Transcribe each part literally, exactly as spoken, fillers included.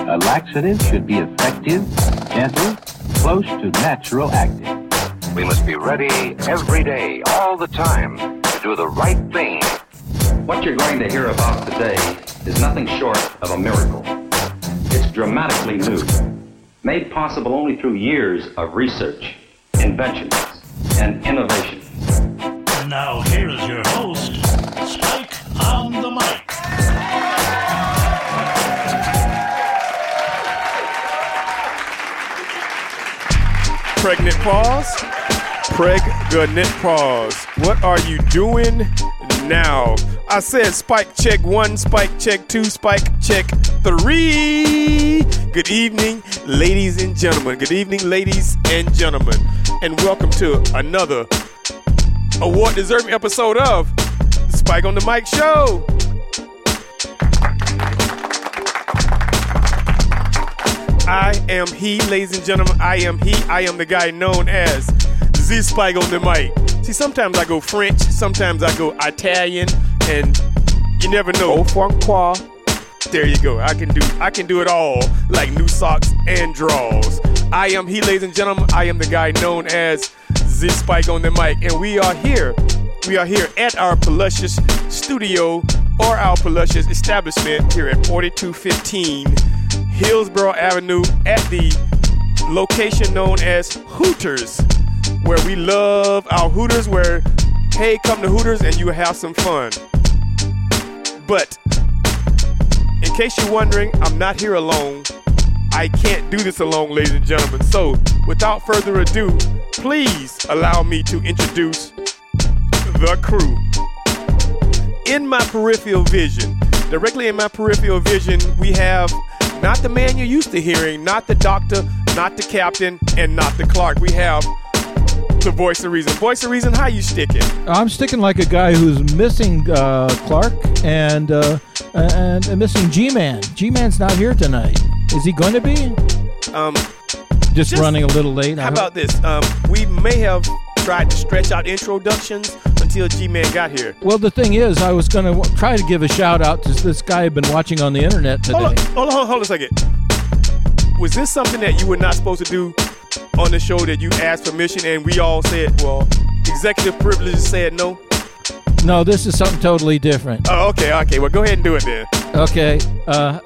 A laxative should be effective, gentle, close to natural active. We must be ready every day, all the time, to do the right thing. What you're going to hear about today is nothing short of a miracle. It's dramatically new, made possible only through years of research, invention, and innovation. And now here is your host, Spike on the mic. Pregnant pause. Pregnant pause. What are you doing now? I said spike check one, spike check two, spike check three. Good evening, ladies and gentlemen. Good evening, ladies and gentlemen. And welcome to another award-deserving episode of the Spike on the Mic Show. I am he, ladies and gentlemen. I am he. I am the guy known as the Spike on the Mic. See, sometimes I go French, sometimes I go Italian, and you never know. Au Francois. There you go. I can do I can do it all, like new socks and draws. I am he, ladies and gentlemen. I am the guy known as the Spike on the Mic, and we are here. We are here at our Paluscious studio or our Paluscious establishment here at forty-two fifteen Hillsborough Avenue at the location known as Hooters, where we love our Hooters, where, hey, come to Hooters and you will have some fun. But in case you're wondering, I'm not here alone. I can't do this alone, ladies and gentlemen. So without further ado, please allow me to introduce the crew. In my peripheral vision, directly in my peripheral vision, we have not the man you're used to hearing, not the doctor, not the captain, and not the Clark. We have the voice of reason. Voice of reason, how you sticking? I'm sticking like a guy who's missing uh, Clark and, uh, and and missing G-Man. G-Man's not here tonight. Is he going to be? Um, just, just running a little late. How about this? Um, we may have tried to stretch out introductions until G-Man got here. Well, the thing is, I was going to w- try to give a shout out to this guy I've been watching on the internet today. Hold on, hold on, hold on a second. Was this something that you were not supposed to do on the show, that you asked permission and we all said, well, executive privileges said no? No, this is something totally different. Oh, okay, okay. Well, go ahead and do it then. Okay. Uh,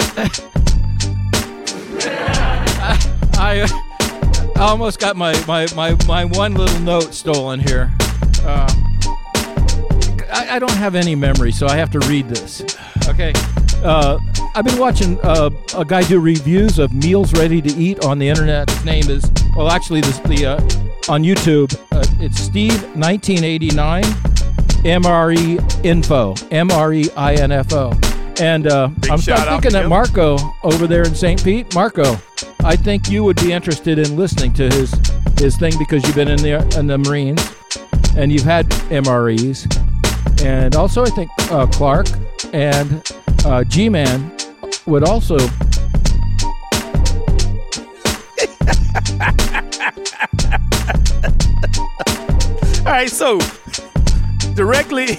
I, I almost got my, my, my, my one little note stolen here. Uh, I, I don't have any memory, so I have to read this. Okay. Uh, I've been watching uh, a guy do reviews of meals ready to eat on the internet. His name is, well, actually, this, the uh, on YouTube, uh, it's Steve nineteen eighty-nine M R E Info, M R E I N F O. And uh, I'm, I'm thinking that Marco over there in Saint Pete, Marco, I think you would be interested in listening to his his thing because you've been in the in the Marines and you've had M R Es. And also, I think uh, Clark and uh, G-Man would also. All right, so directly,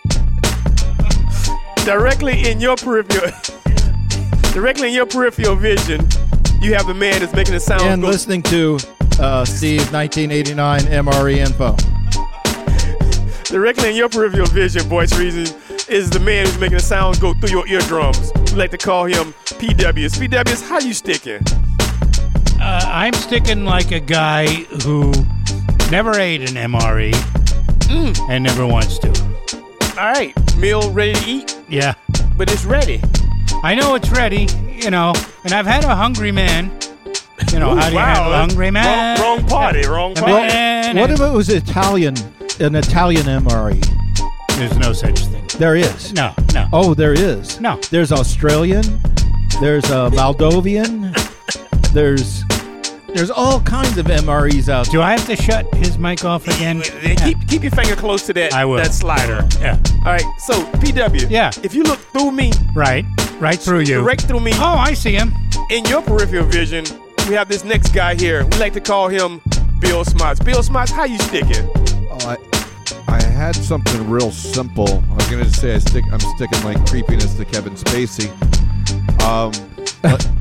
directly in your peripheral, directly in your peripheral vision, you have the man that's making the sound. And go- listening to uh, Steve nineteen eighty-nine M R E Info. Directly in your peripheral vision, voice reason, is the man who's making the sound go through your eardrums. We like to call him P Ws. P Ws, how you sticking? Uh, I'm sticking like a guy who never ate an M R E mm. and never wants to. All right, meal ready to eat? Yeah. But it's ready. I know it's ready, you know, and I've had a hungry man. You know, Ooh, how do you wow. have a hungry man? Wrong, wrong party, wrong party. What, what if it was Italian, an Italian M R E? There's no such thing. There is. No, no. Oh, there is. No. There's Australian. There's uh, Moldovan. There's there's all kinds of M R Es out there. Do I have to shut his mic off again? Yeah. Keep keep your finger close to that. I will. That slider. Yeah. All right. So P W. Yeah. If you look through me. Right. Right through you. Right through me. Oh, I see him. In your peripheral vision, we have this next guy here. We like to call him Bill Smots. Bill Smots, how you sticking? Oh, I, I had something real simple. I was gonna say I stick. I'm sticking like creepiness to Kevin Spacey. Um,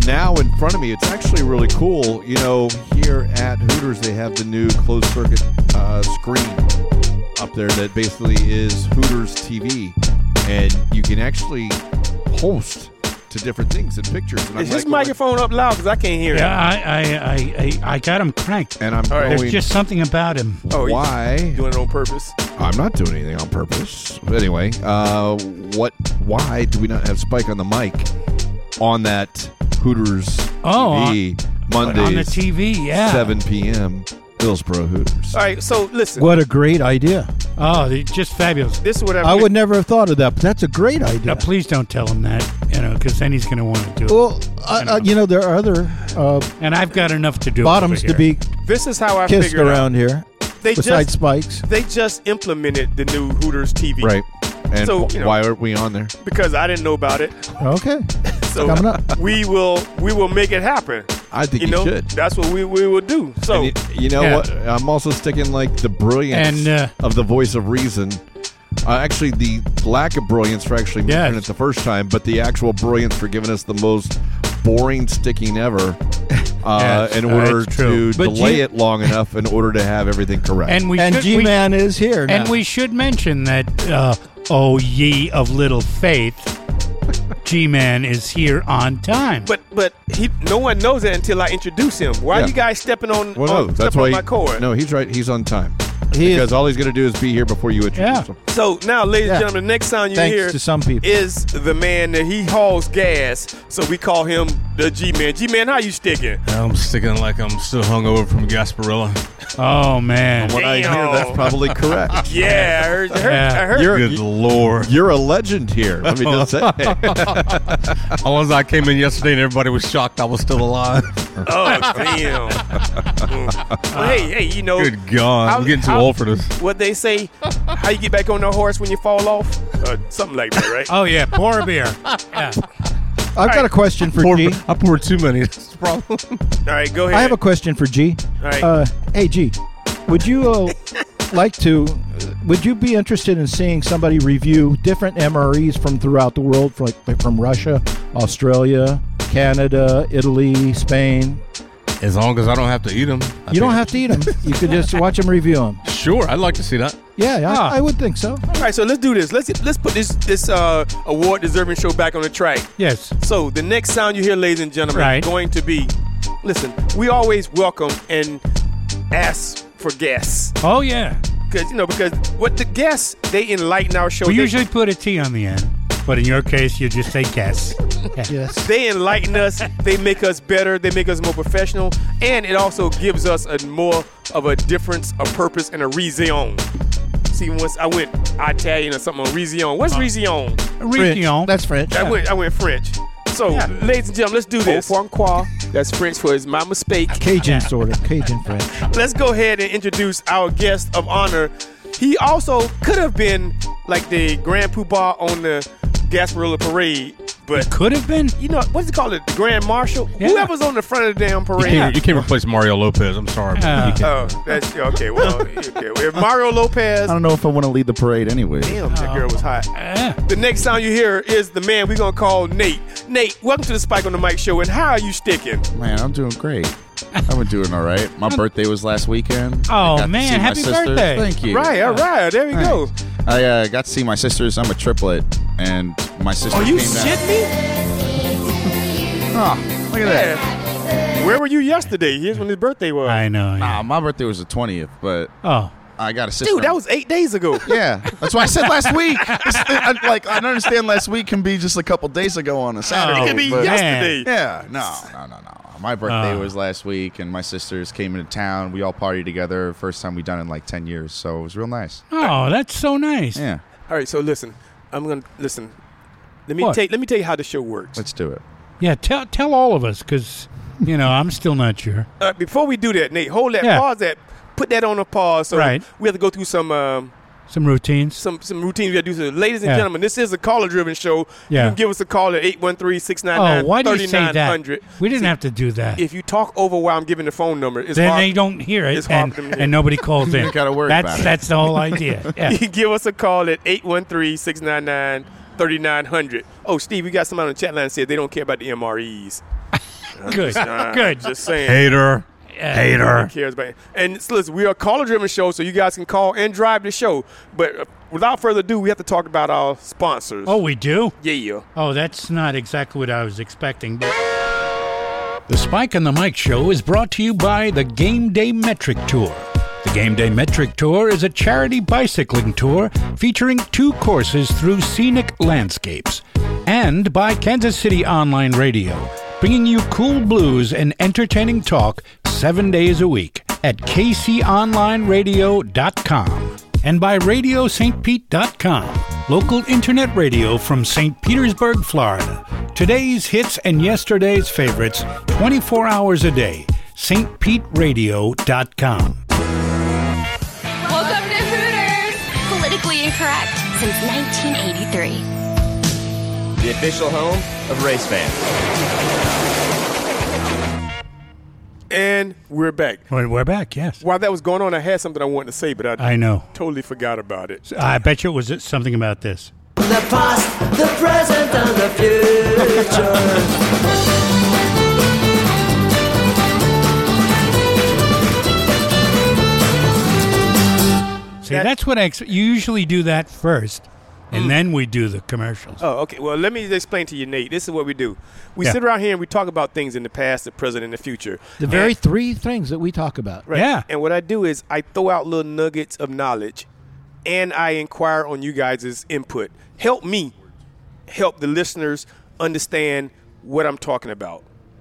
now in front of me. It's actually really cool. You know, here at Hooters, they have the new closed circuit uh, screen up there that basically is Hooters T V, and you can actually host to different things and pictures. And Is I'm his like, microphone up loud? Because I can't hear Yeah, it. I, I, I, I, I got him cranked. And I'm right. going, There's just something about him. Oh, you why? doing it on purpose? I'm not doing anything on purpose. But anyway, uh, what? Why do we not have Spike on the mic on that Hooters Oh, T V Mondays on the T V, yeah. seven p.m. Hillsboro Hooters? All right, so listen. What a great idea. Oh, they're just fabulous. This is what I'm I would never have thought of that, but that's a great idea. Now, please don't tell him that, you know, because then he's going to want to do it. Well, uh, uh, you know, there are other uh, And I've got enough to do bottoms over to here. be This is how I kissed figured around out. here, They besides just Spikes. they just implemented the new Hooters T V. Right. And So, wh- you know- why aren't we on there? Because I didn't know about it. Okay. So Coming up. we will we will make it happen. I think You you, know, should. that's what we, we will do. So And you, you know Yeah. what? I'm also sticking like the brilliance And, uh, of the voice of reason. Uh, actually, the lack of brilliance for actually Yes. mentioning it the first time, but the actual brilliance for giving us the most boring sticking ever uh, Yes, in uh, order it's true. to But delay G- it long enough in order to have everything correct. And we And should, we- G-Man is here And now. we should mention that, uh, oh, ye of little faith, G-Man is here on time. but but he no one knows that until I introduce him. Why Yeah. are you guys stepping on, well, on no, that's stepping why. on He, my cord? no, he's right. He's on time. He is- because all he's going to do is be here before you introduce Yeah. him. So now, ladies Yeah. and gentlemen, the next sound you Thanks hear to some people. is the man that he hauls gas. So we call him the G-Man. G-Man, how you sticking? I'm sticking like I'm still hungover from Gasparilla. Oh, man. What I hear, Damn. that's probably correct. Yeah, I heard. I heard, Yeah. I heard. You're, Good lord. you're a legend here. Let me just say. All as I came in yesterday and everybody was shocked I was still alive. Oh, damn. Mm. Well, hey, hey, you know Good God. How- I'm getting too how- old for this. what they say? How you get back on the horse when you fall off? Uh, something like that, right? Oh, yeah, pour a beer. Yeah. I've got a question for Poured- G. I poured too many. That's the problem. All right, go ahead. I have a question for G. All right. Uh, hey, G, would you uh, like to? Would you be interested in seeing somebody review different M R Es from throughout the world, from, like from Russia, Australia, Canada, Italy, Spain? As long as I don't have to eat them. You don't have to eat them. You could just watch them review them. Sure, I'd like to see that. Yeah, yeah, Ah. I, I would think so. All right, so let's do this. Let's let's put this this uh, award deserving show back on the track. Yes. So the next sound you hear, ladies and gentlemen, Right. is going to be. Listen, we always welcome and ask for guests Oh, yeah. because you know because what the guests they enlighten our show. We They- usually put a T on the end, but in your case, you just say guess. Yeah. Yes. They enlighten us. They make us better. They make us more professional, and it also gives us a more of a difference, a purpose, and a reason. See, once I went Italian or something on reason. What's reason? French. Region. That's French. I went. I went French. So, Yeah. ladies and gentlemen, let's do this. Au revoir. That's French for "It's my mistake." Cajun sort of. Cajun French. Let's go ahead and introduce our guest of honor. He also could have been like the Grand Poobah on the Gasparilla Parade, but Could have been. you know what's it called? The Grand Marshal. Yeah. Whoever's on the front of the damn You parade. can't, you can't replace Mario Lopez. I'm sorry. but Uh, you can't. Oh, that's okay. Well, okay. Well, if Mario Lopez. I don't know if I want to lead the parade anyway. Damn, that girl was hot. Yeah. The next sound you hear is the man we're gonna call Nate. Nate, welcome to the Spike on the Mic show. And how are you sticking? Man, I'm doing great. I've been doing all right. My birthday was last weekend. Oh, I got to man, see my happy sisters. birthday. Thank you. Right, all right. There we go. I uh, got to see my sisters. I'm a triplet, and my sister Are you came down. shitting me? Oh, look at that. Yeah. Where were you yesterday? Here's when his birthday was. I know. yeah. Nah, my birthday was the twentieth, but Oh. I got a sister. Dude, that was eight days ago. Yeah, that's why I said last week. It's, I, like I understand last week can be just a couple days ago on a Saturday. It could be but- yesterday. Yeah, no, no, no, no. My birthday Oh. was last week, and my sisters came into town. We all partied together. First time we done it in like ten years, so it was real nice. Oh, that's so nice. Yeah, All right, so listen. I'm gonna listen. Let me What? take. Let me tell you how the show works. let's do it. Yeah, tell tell all of us, because, you know, I'm still not sure. Uh, before we do that, Nate, hold that. Yeah. Pause that. Put that on a pause. So Right. we have to go through some um, Some routines. some some routines we have to do. So, ladies and Yeah. gentlemen, this is a caller-driven show. Yeah. You can give us a call at eight one three, six nine Oh, nine, why do you three say nine that? hundred. We didn't have to do that. If you talk over while I'm giving the phone number, it's Then hard. they don't hear it, it's hard and, for them to hear. and nobody calls in. You gotta worry that's, about it. That's the whole idea. Yeah. You can give us a call at eight one three, six nine nine, three nine hundred. Oh, Steve, we got somebody on the chat line that said they don't care about the M R Es. Good. Uh, Good. Just saying. Hater. Hater. Who cares about it? And so listen, we are a caller-driven show, so you guys can call and drive the show. But uh, without further ado, we have to talk about our sponsors. Oh, we do? Yeah. Oh, that's not exactly what I was expecting. But the Spike and the Mike Show is brought to you by the Game Day Metric Tour. The Game Day Metric Tour is a charity bicycling tour featuring two courses through scenic landscapes. And by Kansas City Online Radio, bringing you cool blues and entertaining talk seven days a week at k c online radio dot com. And by radio st pete dot com, local internet radio from Saint Petersburg, Florida. Today's hits and yesterday's favorites, twenty-four hours a day. st pete radio dot com. Welcome to Hooters! Politically incorrect since nineteen eighty-three. The official home of race fans. And we're back. Well, we're back, yes. While that was going on, I had something I wanted to say, but I, I know. totally forgot about it. I bet you it was something about this. The past, the present, and the future. See, that's what I ex- you usually do that first, and mm. then we do the commercials. Oh, okay. Well, let me explain to you, Nate. This is what we do. We Yeah. sit around here and we talk about things in the past, the present, and the future. The very three things that we talk about. Right. Yeah. And what I do is I throw out little nuggets of knowledge, and I inquire on you guys' input. Help me help the listeners understand what I'm talking about.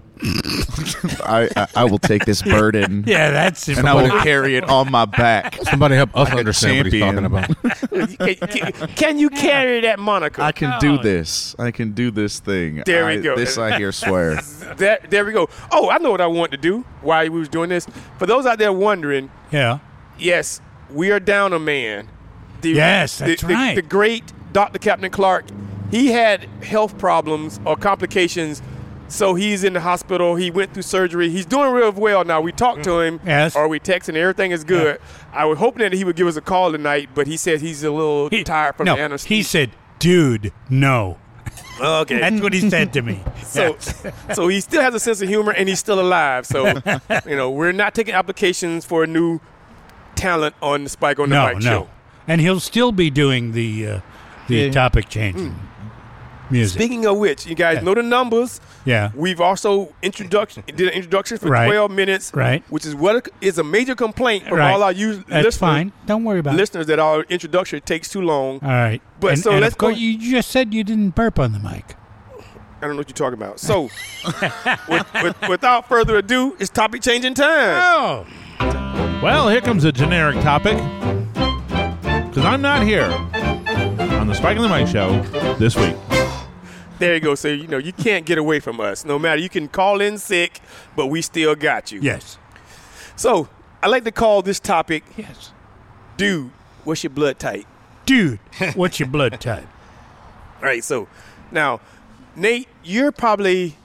I, I I will take this burden. Yeah, that's and I will carry it on my back. Somebody help us Like a understand what he's talking champion. about. can, can, can you carry that moniker? I can do this. I can do this thing. There we I- go. This I hear swear. There, there we go. Oh, I know what I want to do while we was doing this. For those out there wondering, Yeah. yes, we are down a man. The, Yes, that's the, the- right. The great Doctor Captain Clark, he had health problems or complications, so he's in the hospital. He went through surgery. He's doing real well now. We talked to him, Yes. or we texted, everything is good. I was hoping that he would give us a call tonight, but he said he's a little He- tired from no, the anesthesia. he said, dude, no. Okay. That's what he said to me. So, so he still has a sense of humor, and he's still alive. So, you know, we're not taking applications for a new talent on the Spike on the No, Mike no. show. And he'll still be doing the uh, the Yeah. topic changing music. Speaking of which, you guys Yeah. know the numbers. Yeah. We've also introduction did an introduction for Right. twelve minutes, Right. which is what is a major complaint from Right. all our use That's listeners, fine. Don't worry about it. listeners that our introduction takes too long. All right. But and, so and let's of course, go- you just said you didn't burp on the mic. I don't know what you're talking about. So, with, with, without further ado, it's topic changing time. Oh. Well, here comes a generic topic. Because I'm not here on the Spike and the Mike show this week. There you go. So, you know, you can't get away from us. No matter, you can call in sick, but we still got you. Yes. So, I like to call this topic, Yes. Dude, what's your blood type? Dude, what's your blood type? All right, so now, Nate, you're probably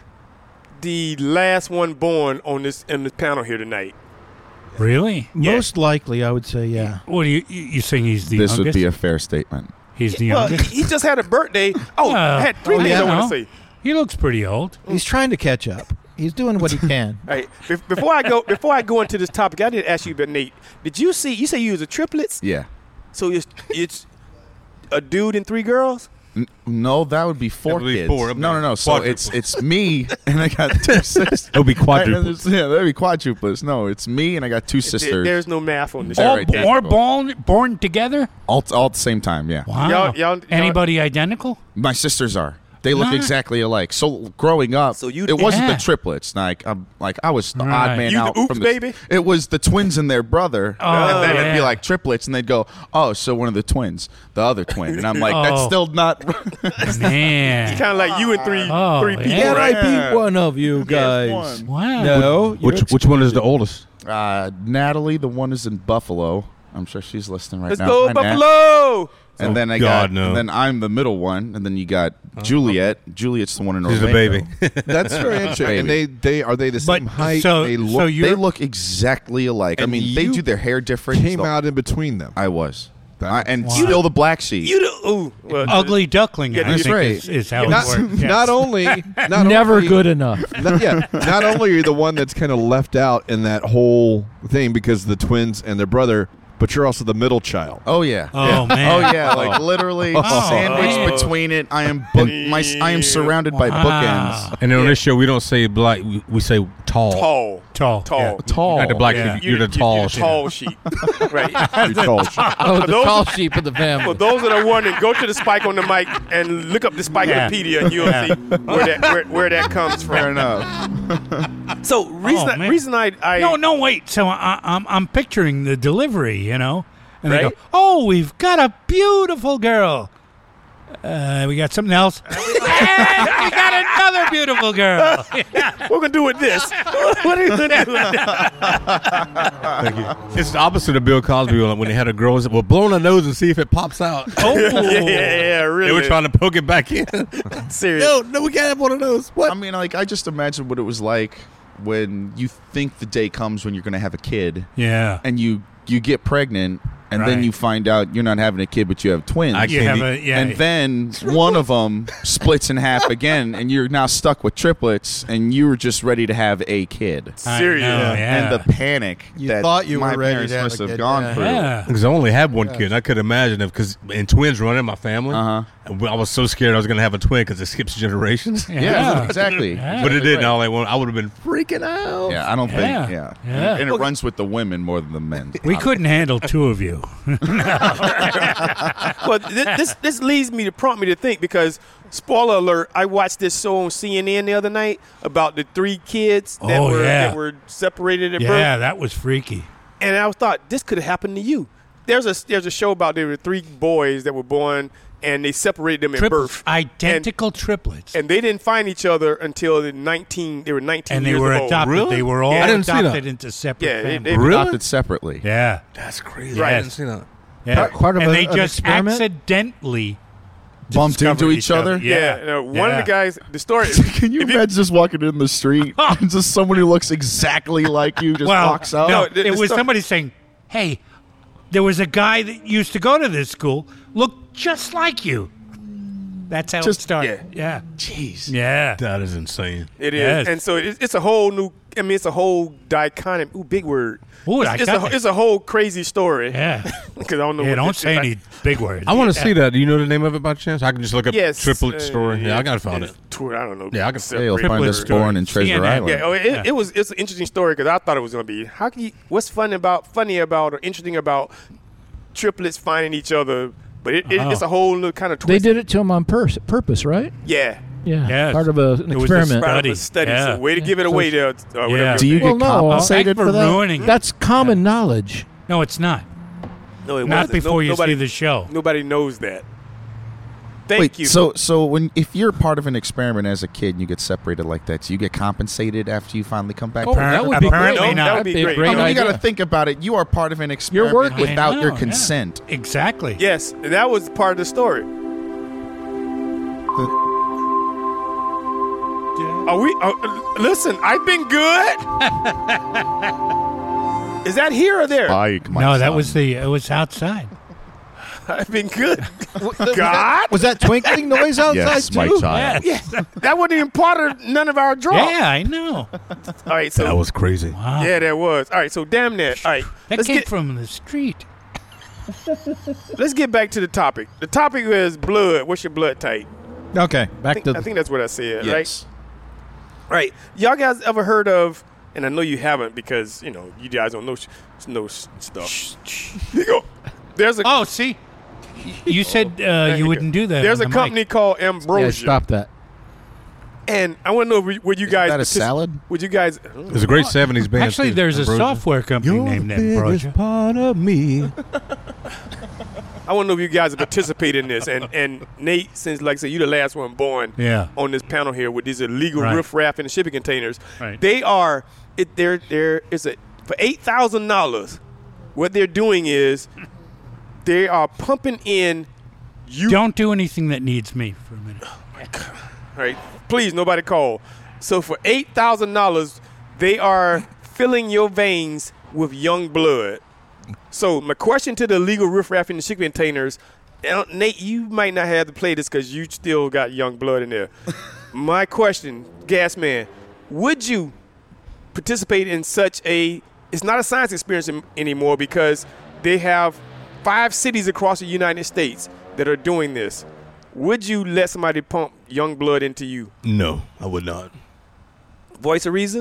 the last one born on this in this panel here tonight. Really? Most likely, I would say, yeah. What are you you you saying he's the This youngest? would be a fair statement. He's the Well, youngest? he just had a birthday. Oh, I Uh, had three oh, things yeah, I want no. to say. He looks pretty old. He's trying to catch up. He's doing what he can. All right, be- before I go, before I go into this topic, I did ask you about Nate. Did you see? You say you was a triplets? Yeah. So it's it's a dude and three girls. N- No, that would be four That would be kids. four. No, no, no. So Quadruple. it's it's me and I got two sisters. It would be Right, and quadruplets. it's- Yeah, that'd be quadruplets. No, it's me and I got two There- sisters. there's no math on this. All All, right, b- there. all born, born together? all, all at the same time, yeah. Wow. Y'all- y'all- y'all- Anybody identical? My sisters are. They look Nah. exactly alike. So growing up, So you- it wasn't Yeah. the triplets. Like I'm, like I was the Right. odd man You the out oops from the. baby? It was the twins and their brother, Oh, and then it'd be yeah. like triplets, and they'd go, "Oh, so one of the twins, the other twin," and I'm like, "That's Oh. still not." Man. Kind of like you and three Oh, three people. yeah. Can I right? beat one of you guys? one. Wow. No. you're Which which one is the oldest? uh, Natalie, the one is in Buffalo. I'm sure she's listening right Let's now. go Hi, Nat. Buffalo. And Oh, then I God, got, no. and then I'm the middle one, and then you got Juliet. Juliet's the one in She's Orlando. a baby. That's very interesting. And they, they are they the But same height? so, They so look, you're they look exactly alike. I And mean, they you do their hair different. came So- out in between them. I was. Uh, and Wow. still the black sheep. You do, ooh, well, Ugly duckling. Yeah, I that's think right. is, is how not, it works. Yes. not only, not Never only, good enough. Not, yeah, not only are you the one that's kind of left out in that whole thing because of the twins and their brother, but you're also the middle child. Oh yeah. Oh, yeah. man. Oh yeah. Like literally Oh, sandwiched man. between it. I am book, my I am surrounded by Wow. bookends. And then on this show, we don't say black, we, we say tall. tall, Tall. tall, Yeah. Tall. Not the black Yeah. sheep. You're the tall You're the sheep. tall sheep, right? You're tall. Oh, the those- tall sheep of the For family. those that are wondering, go to the Spike on the Mic and look up the Spikeopedia, and you'll Yeah. see where that where, where that comes Fair from. enough. So reason Oh, I, man. reason I, I No, no, wait. So I, I'm I'm picturing the delivery, you know, and they Right. go, "Oh, we've got a beautiful girl. Uh, we got something else, and we got another beautiful girl." what we gonna do with this? What are you gonna do with this? Thank you. It's the opposite of Bill Cosby when when they had a girl and said, well, blow on her nose and see if it pops out. Oh, yeah, yeah, yeah, really. They were trying to poke it back in. Serious. no, no, we can't have one of those. What? I mean, like I just imagine what it was like when you think the day comes when you're going to have a kid, yeah. and you you get pregnant, and then Right. you find out you're not having a kid, but you have twins. I You can't have eat- a yeah. And then one of them splits in half again, and you're now stuck with triplets, and you were just ready to have a kid. I Serious. know, yeah. And the panic You that thought you my were ready parents to have must a have kid, gone yeah. through. yeah. Because I only had one kid. I could imagine if, because and twins run in my family. Uh-huh. And I was so scared I was going to have a twin because it skips generations. Yeah. Yeah, exactly. Yeah. But it didn't. Right. I, like, well, I would have been freaking out. Yeah, I don't think. Yeah. Yeah, Yeah. and it runs with the women more than the men. We couldn't handle two of you. Well, this, this this leads me to prompt me to think because spoiler alert, I watched this show on C N N the other night about the three kids that Oh, were yeah. that were separated at Yeah, birth, that was freaky. and I thought this could have happened to you. There's a there's a show about there were three boys that were born and they separated them at Triplets, birth, identical triplets, and they didn't find each other until the nineteen. They were nineteen and they years were old. adopted. Really? They were all Yeah. I didn't see that. adopted into separate Yeah, they- families. they- Really? Adopted separately. yeah, That's crazy. Right. I didn't see that. yeah. Part- part of and a- they an just experiment? accidentally Bumped discovered into each other? Yeah, no, one Yeah. of the guys. The story. Can you if imagine just walking in the street and just someone who looks exactly like you just well, walks out? no, No, the- it the was sto- somebody saying, "Hey, there was a guy that used to go to this school, looked just like you." That's how Just- it started. Yeah, Jeez. yeah. That is insane. It is, Yes. and so it's, it's a whole new. I mean, it's a whole dichotomy. Ooh, big word. Ooh, it's, it's, a, dichotomy. it's a whole crazy story. Yeah. Because I don't know. Yeah, what don't this- say if I- any big words. I want to Yeah. see that. Do you know the name of it by chance? I can just look up Yes, triplet uh, story. Yeah, I got to find it. it's tw- I don't know. Yeah, I can- Yeah, you'll find Separate us story. born in Treasure C N N. Island. Yeah, oh, it, Yeah. it was. It's an interesting story because I thought it was going to be. How can you? What's fun about funny about or interesting about triplets finding each other? But it, it, Oh. it's a whole new kind of twist. They did it to him on purs- purpose, right? Yeah. Yeah. Yes. Part of a, an It was a experiment. Part of Study. a study. Yeah. So way to give it So away there. it's- Uh, whatever. Do you Well, get no, compensated Thanks for that? ruining it. That's common knowledge. No, it's not. No, it Not wasn't. before No- you nobody, see the show. Nobody knows that. Thank Wait, you. so so when if you're part of an experiment as a kid and you get separated like that, do you get compensated after you finally come back? Oh, that would be Apparently great. not. That would be That'd great. a great I mean, you idea. got to think about it. You are part of an experiment working. without I your know, yeah. consent. Exactly. yes, and that was part of the story. Are we? Uh, listen, I've been good. Is that here or there? Mike, my No, that son. was the. It was outside. I've been good. Was that- God? Was that twinkling noise outside Yes, too? my child. Yes. Yeah, that wasn't even part of none of our draw. Yeah, I know. All right, so That was crazy. Wow. yeah, there was. All right, so damn that. All right, That let's came get from the street. let's get back to the topic. The topic is blood. What's your blood type? Okay, I back think, to I think that's what I said, Yes. right? Right. Y'all guys ever heard of? And I know you haven't because you know you guys don't know sh- know sh- stuff. Here you go. There's a Oh, see, you said uh, There you go. wouldn't do that. There's on a the company mic. called Yeah, Ambrosia, stop that. and I want to know would would you guys that a partic- salad? Would you guys? It was a great seventies band. Actually, too. there's a Ambrosia. software company You're named the biggest Ambrosia. part of me. I want to know if you guys participate in this. And and Nate, since like I said, you the last one born Yeah. on this panel here with these illegal Right. riffraff in the shipping containers. Right. They are it. They're they're it's a for eight thousand dollars. What they're doing is they are pumping in. You Don't do anything that needs me for a minute. right? Please, nobody call. So for eight thousand dollars, they are filling your veins with young blood. So my question to the illegal riffraff in the shipping containers, uh, Nate, you might not have to play this because you still got young blood in there. My question, Gas Man, would you participate in such a, it's not a science experience anymore because they have five cities across the United States that are doing this. Would you let somebody pump young blood into you? No, I would not. Voice of reason?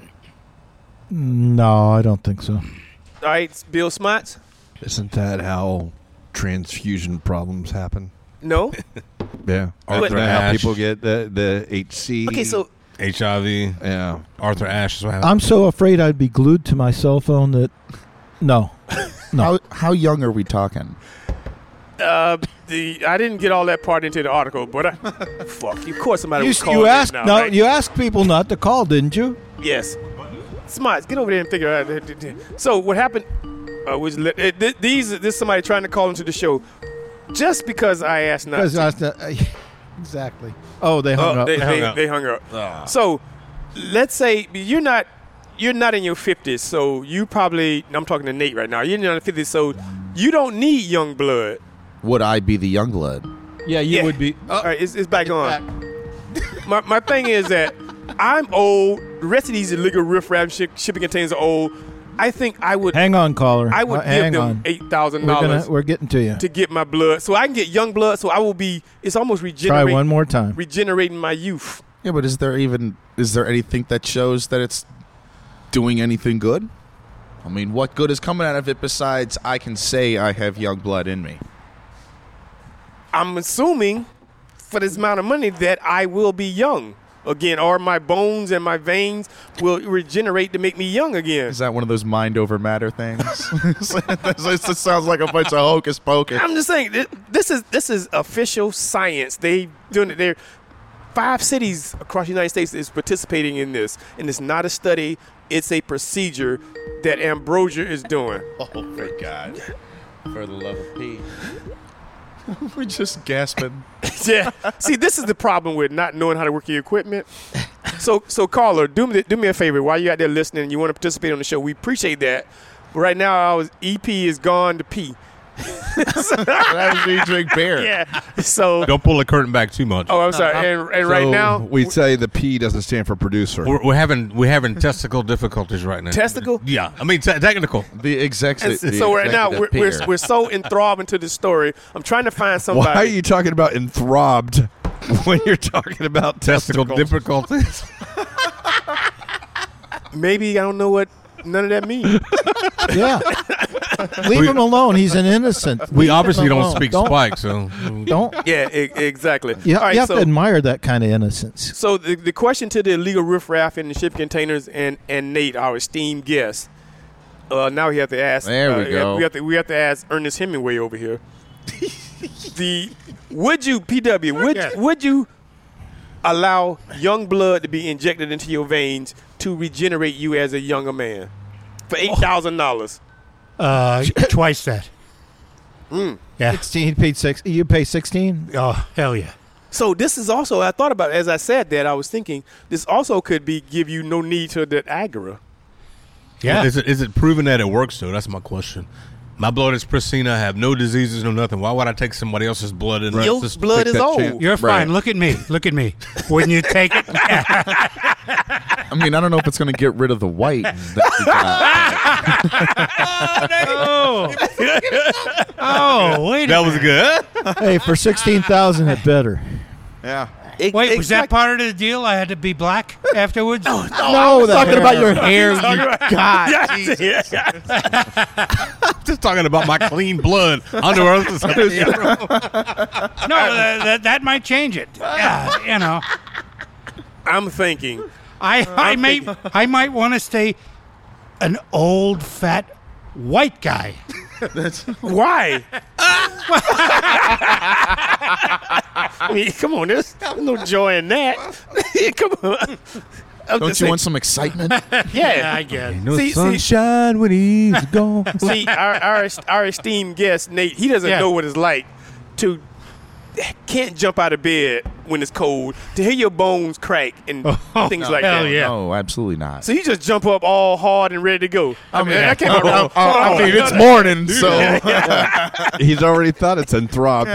No, I don't think so. All right, Bill Smots? Isn't that how transfusion problems happen? No. Yeah. Arthur Isn't that how Ashe. people get the, the H C? Okay, so H I V. Yeah. Arthur Ashe is what happened. I'm so afraid I'd be glued to my cell phone that no. No. How, how young are we talking? Uh, the I didn't get all that part into the article, but I, fuck, of course somebody You, was calling you in asked now, no, right? you asked people not to call, didn't you? Yes. Smarts, get over there and figure out. So what happened uh, was uh, th- these this is somebody trying to call into the show just because I asked not Because to. I was not- uh, exactly. Oh, they hung Oh, up. They, They they, hung up. they hung up. Ah. So let's say you're not you're not in your fifties, so you probably I'm talking to Nate right now. You're in your fifties, so you don't need young blood. Would I be the young blood? Yeah, you Yeah. would be. All right, it's, it's back on. my my thing is that I'm old. The rest of these illegal riffraff ship, shipping containers are old. I think I would. Hang on, caller. I would Uh, give hang them on. eight thousand We're dollars. gonna- we're getting to you. To get my blood, so I can get young blood. So I will be. It's almost Try regenerating. one more time. Regenerating my youth. Yeah, but is there even is there anything that shows that it's doing anything good? I mean, what good is coming out of it besides I can say I have young blood in me? I'm assuming for this amount of money that I will be young again, or my bones and my veins will regenerate to make me young again. Is that one of those mind over matter things? This sounds like a bunch of hocus pocus. I'm just saying th- this is this is official science. They doing it. They're five cities across the United States is participating in this, and it's not a study. It's a procedure that Ambrosia is doing. Oh my God! For the love of Pete. We're just gasping. Yeah. See, this is the problem with not knowing how to work your equipment. So, so caller, do me do me a favor. While you're out there listening and you want to participate on the show, we appreciate that. But right now, our E P is gone to pee. That was me drink beer. Yeah. So Don't pull the curtain back too much. Oh, I'm sorry. And, and right So now, we say the P doesn't stand for producer. We're, we're having we're having testicle difficulties right now. Testicle? Yeah, I mean te- technical. The exec. and so right now we're, we're we're so enthralled into this story. I'm trying to find somebody. Why are you talking about enthralled when you're talking about Testicle testicles? difficulties. Maybe I don't know what none of that means. Yeah. Leave him alone. He's an innocent. We Leave obviously him don't alone. speak Don't- Spike, so Don't. Yeah, e- exactly. You, All right, you have so, to admire that kind of innocence. so the, the question to the illegal riffraff in the ship containers and, and Nate, our esteemed guest. Uh, now we have to ask. There we uh, go. We have to we have to ask Ernest Hemingway over here. the would you P W would would you allow young blood to be injected into your veins to regenerate you as a younger man for eight thousand dollars? Uh, twice that. Mm. Yeah. Sixteen. He paid six. You pay sixteen. Oh, hell yeah. So this is also I thought about it. As I said that I was thinking this also could be give you no need to the Agra. Yeah. Is it is it proven that it works though? That's my question. My blood is pristine. I have no diseases, no nothing. Why would I take somebody else's blood in? Your just to blood take is that old. chance? You're fine. Look at me. Look at me. Wouldn't you take it? I mean, I don't know if it's going to get rid of the white. That we got. oh. oh, wait a That was minute. good. Hey, for sixteen thousand, it better. Yeah. It- Wait, it's was that like- part of the deal? I had to be black afterwards? No, No, the Talking hair. about your hair, you God. Yeah, yeah. I'm just talking about my clean blood. I know where else is- No, uh, that, that might change it. Yeah, you know. I'm thinking. I, I may I might want to stay an old fat white guy. Why? I mean, come on, there's no joy in that. Come on. I'm Don't just you saying- want some excitement? Yeah. I get it. No See- see- sunshine when he's gone. See, our, our our esteemed guest Nate, he doesn't Yeah. know what it's like to can't jump out of bed when it's cold, to hear your bones crack and Oh, things no, like hell that. yeah. No, absolutely not. So you just jump up all hard and ready to go. I mean, Yeah. I can't go wrong. I mean, it's morning, so He's already thought it's enthralled.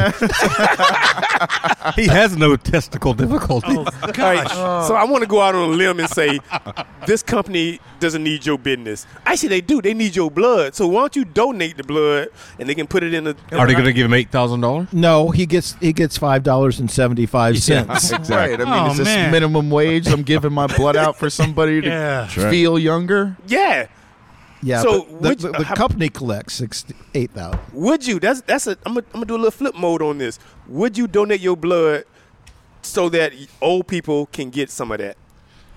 He has no testicle difficulty. All right, so I want to go out on a limb and say this company doesn't need your business. Actually, they do. They need your blood. So why don't you donate the blood and they can put it in the. Are they going to give him eight thousand dollars? No, he gets he gets five dollars and seventy five cents. Right. I mean, Oh, is this man. minimum wage? I'm giving my blood out for somebody to Yeah. feel younger. Yeah. Yeah, So but the, which- the, the how- company collects six eight thousand. Would you? That's that's a. I'm gonna I'm gonna do a little flip mode on this. Would you donate your blood so that old people can get some of that?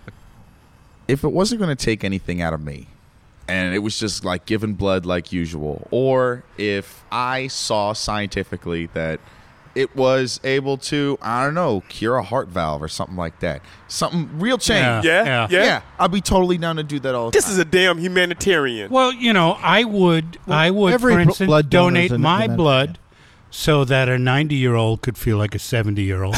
If it wasn't going to take anything out of me, and it was just like giving blood like usual, or if I saw scientifically that it was able to, I don't know, cure a heart valve or something like that, something real change. Yeah, Yeah. yeah. Yeah, I'd be totally down to do that all the This time. is a damn humanitarian. Well, you know, I would, I would, every for bl- instance, blood donor donate is an my event, blood so that a ninety-year-old could feel like a seventy-year-old.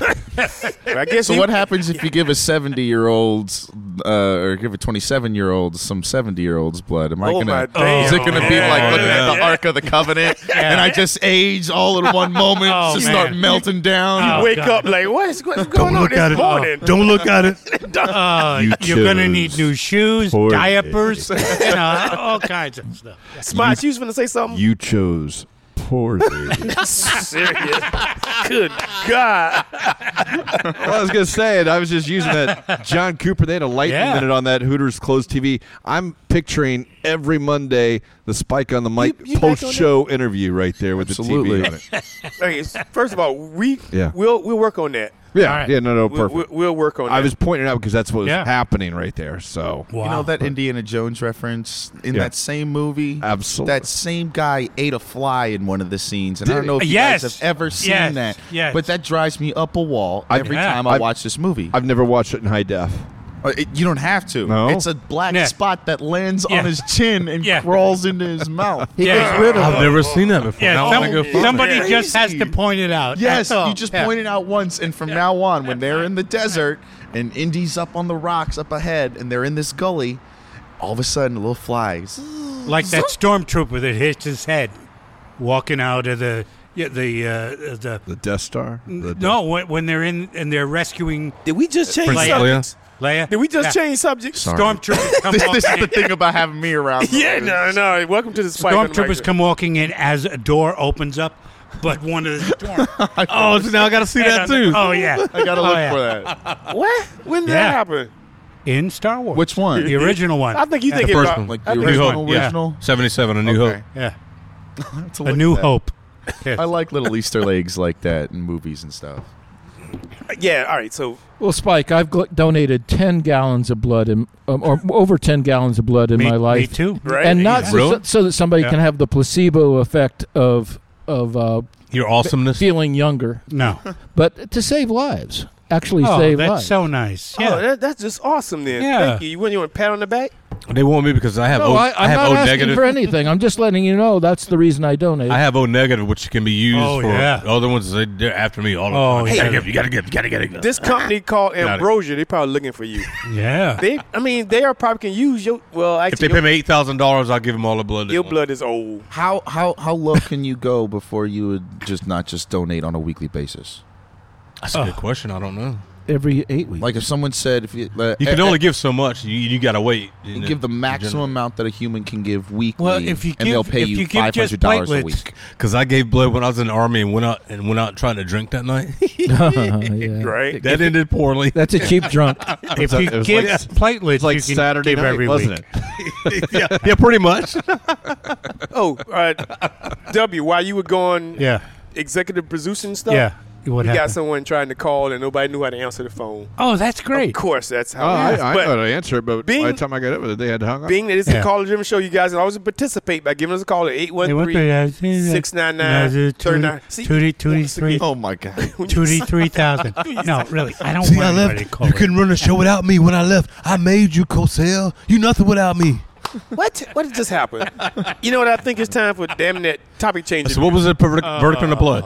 I guess So you- what happens if you give a seventy-year-old uh, or give a twenty-seven-year-old some seventy-year-old's blood? Am I Oh, gonna? my damn. Is it gonna be Yeah. like looking at the Yeah. Ark of the Covenant and I just age all in one moment, Oh, just man. start melting down? Oh, wake God. up like what's, what's going on look at this it. morning? Don't look at it. Uh, You you're going to chose need new shoes, poor diapers, you know, all kinds of stuff. Smart, you was gonna say something? You chose poor Serious? Good God! Well, I was gonna say it. I was just using that John Cooper. They had a lightning Yeah. minute on that Hooters closed T V. I'm picturing every Monday the Spike on the mic You- you back on post show interview right there with Absolutely. the T V on it. Okay, first of all, we Yeah. we'll we'll work on that. Yeah, right. yeah, no, no, We'll, perfect. we'll, we'll work on I that. was pointing it out because that's what was Yeah. happening right there. So Wow. You know that Indiana Jones reference in Yeah. that same movie? Absolutely. That same guy ate a fly in one of the scenes, and I Did don't know if you Yes. guys have ever seen Yes. that. Yes. But that drives me up a wall I've- every Yeah. time I I've- watch this movie. I've never watched it in high def. Uh, it- you don't have to. No? It's a black Yeah. spot that lands Yeah. on his chin and Yeah. crawls into his mouth. He Yeah. gets rid of I've it. never seen that before. Yeah, Now I some- wanna go find it. somebody it. just has to Crazy. point it out. Yes, That's all. you just Yeah. point it out once, and from now on, when they're in the desert and Indy's up on the rocks up ahead, and they're in this gully, all of a sudden, a little flies. Like that stormtrooper that hits his head walking out of the yeah, the uh, the The Death Star. The no when, when they're in and they're rescuing Did we just change Princess subjects? Leia. Did we just Yeah. change subjects? Sorry. Stormtroopers come This, this is walking the in. thing about having me around. Yeah, no, no. Welcome to the Spike on the Stormtroopers Mic. come walking in as a door opens up, but one of the storm. Oh, so now I got to see that too. Oh yeah, I gotta Oh, look yeah. for that. What? When did Yeah. that happen? in Star Wars. Which one? The original one. I think you Yeah. think The it first about one. Like I the think- New original, Hope. Yeah. original? seventy-seven, A New Okay. Hope. Yeah, To A look New at that. Hope. Yes. I like little Easter eggs like that in movies and stuff. Yeah. All right. So Well, Spike, I've gl- donated ten gallons of blood, in, um, or over ten gallons of blood in Me- my life. Me too. right. And not Yeah. so, Really? so that somebody Yeah. can have the placebo effect of of uh, Your awesomeness. feeling younger, No. but to save lives. Actually, Oh, save that's lives. so nice. Oh, Yeah. that, that's just awesome. Then. Yeah. Thank you. You want you want a pat on the back? They want me because I have no, O, I, I I'm have not O asking negative. for anything. I'm just letting you know that's the reason I donate. I have O negative, which can be used Oh, for yeah. other ones. They, they're after me all the Oh, time. You yeah. gotta get, you gotta get, you gotta get it. This company called Got it. Ambrosia. They probably looking for you. Yeah. They, I mean, they are probably can use your. Well, If actually, they pay your, me eight thousand dollars, I'll give them all the blood. they your want. blood is old. How how how low can you go before you would just not just donate on a weekly basis? That's a good question. I don't know. every eight weeks. Like if someone said if you uh, You can uh, only give so much. You you gotta wait. you give the maximum amount that a human can give weekly, Well, if you and give- they'll pay if you, you give five just hundred dollars a platelets- week. Because I gave blood when I was in the army and went out and went out trying to drink that night. Yeah. Right. That ended poorly. That's a cheap drunk. If you it was give like- platelets, It's like you can Saturday give night, every wasn't week. it? yeah, yeah, pretty much. Oh, uh, W. While you were going, Yeah. executive producing stuff. Yeah. What we got happened? someone trying to call and nobody knew how to answer the phone. Oh, that's great. Of course, that's Oh, how. I, it is. I But know how to answer it, but being- by the time I got it with it, they had hung up. being that it's Yeah. a caller-driven show, you guys can always participate by giving us a call at eight one three, six nine nine, three nine. See, Tootie, tootie, once three. again, Oh my god! Tootie, three thousand. No, really. I don't See, want I anybody left. to call You it. couldn't run the show without me. When I left, I made you, Cosell. You nothing without me. What? What did just happen? You know what? I think it's time for damn that topic change. So what was it? Verdict, verdict on the blood.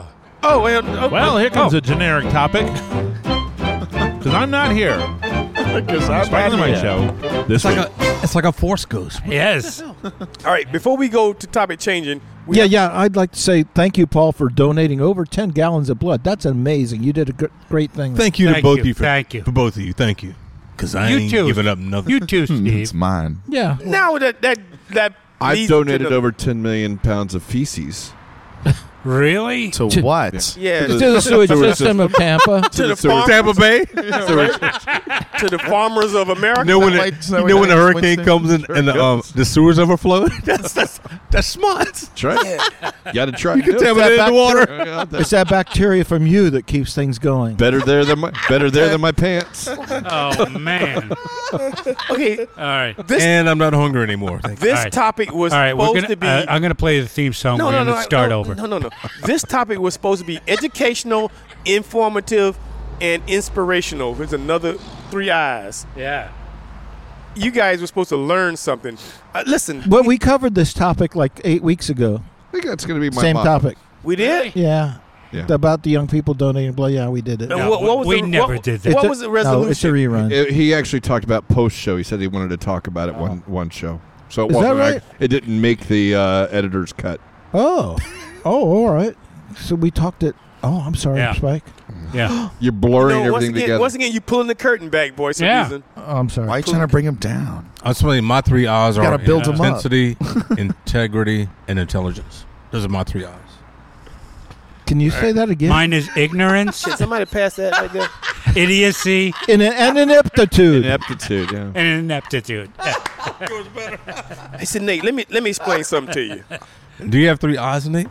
Oh, well, oh, Well, here comes oh. a generic topic. Because I'm not here. Because on the Spike and the Mike show. This It's like week. a it's like a force ghost. Yes. All right, before we go to topic changing, we Yeah, have- yeah. I'd like to say thank you, Paul, for donating over ten gallons of blood. That's amazing. You did a gr- great thing. Thank you to Thank both you. of you. For, Thank you. For both of you. Thank you. Because I You ain't too. giving up nothing. You too, Steve. It's mine. Yeah. Now that that that I've leads to donated the- over ten million pounds of feces. Really? To To- what? Yeah, To the sewage system of Tampa. to the Sewage- farm, Tampa Bay. to the farmers of America. You know when, Like- the, so you know when the like hurricane Winston comes in and the, um, the sewers overflow? that's, that's that's smart. That's right. You got to try. You can to do it. contaminate the water. It's that bacteria from you that keeps things going. Better there than my better there than my pants. Oh, man. Okay, All right. this And I'm not hungry anymore. Thank you. this All right. topic was All right, we're supposed gonna, to be. uh, I'm going to play the theme song. no, we're no, going to no, start no, over. No, no, no. This topic was supposed to be educational, informative, and inspirational. There's another three eyes. Yeah. You guys were supposed to learn something. Uh, listen, But we covered this topic like eight weeks ago. I think that's going to be my Same motto. topic. we did. Yeah. Yeah. About the young people donating blood. Yeah, we did it. And No, what, what was we the, never what, did that. What It's a- was the No, resolution? it's a rerun. It- he actually talked about post show. He said he wanted to talk about it one one show. So it Is that wasn't right? like- it didn't make the uh, editor's cut. Oh. Oh, all right. So we talked it. Oh, I'm sorry, Yeah. Spike. Yeah. You're blurring No, once everything again, together. once again, you pulling the curtain back, boy. Some Yeah. reason. Oh, I'm sorry. Why are you trying to bring him down? I'll tell you, my three R's are Gotta build 'em up. intensity, integrity, and intelligence. Those are my three R's. Can you say that again? Mine is ignorance, Shit, somebody pass that right there. idiocy, In an, and ineptitude. Ineptitude, yeah. and ineptitude. Yeah. I said, Nate, let me let me explain something to you. Do you have three R's, Nate?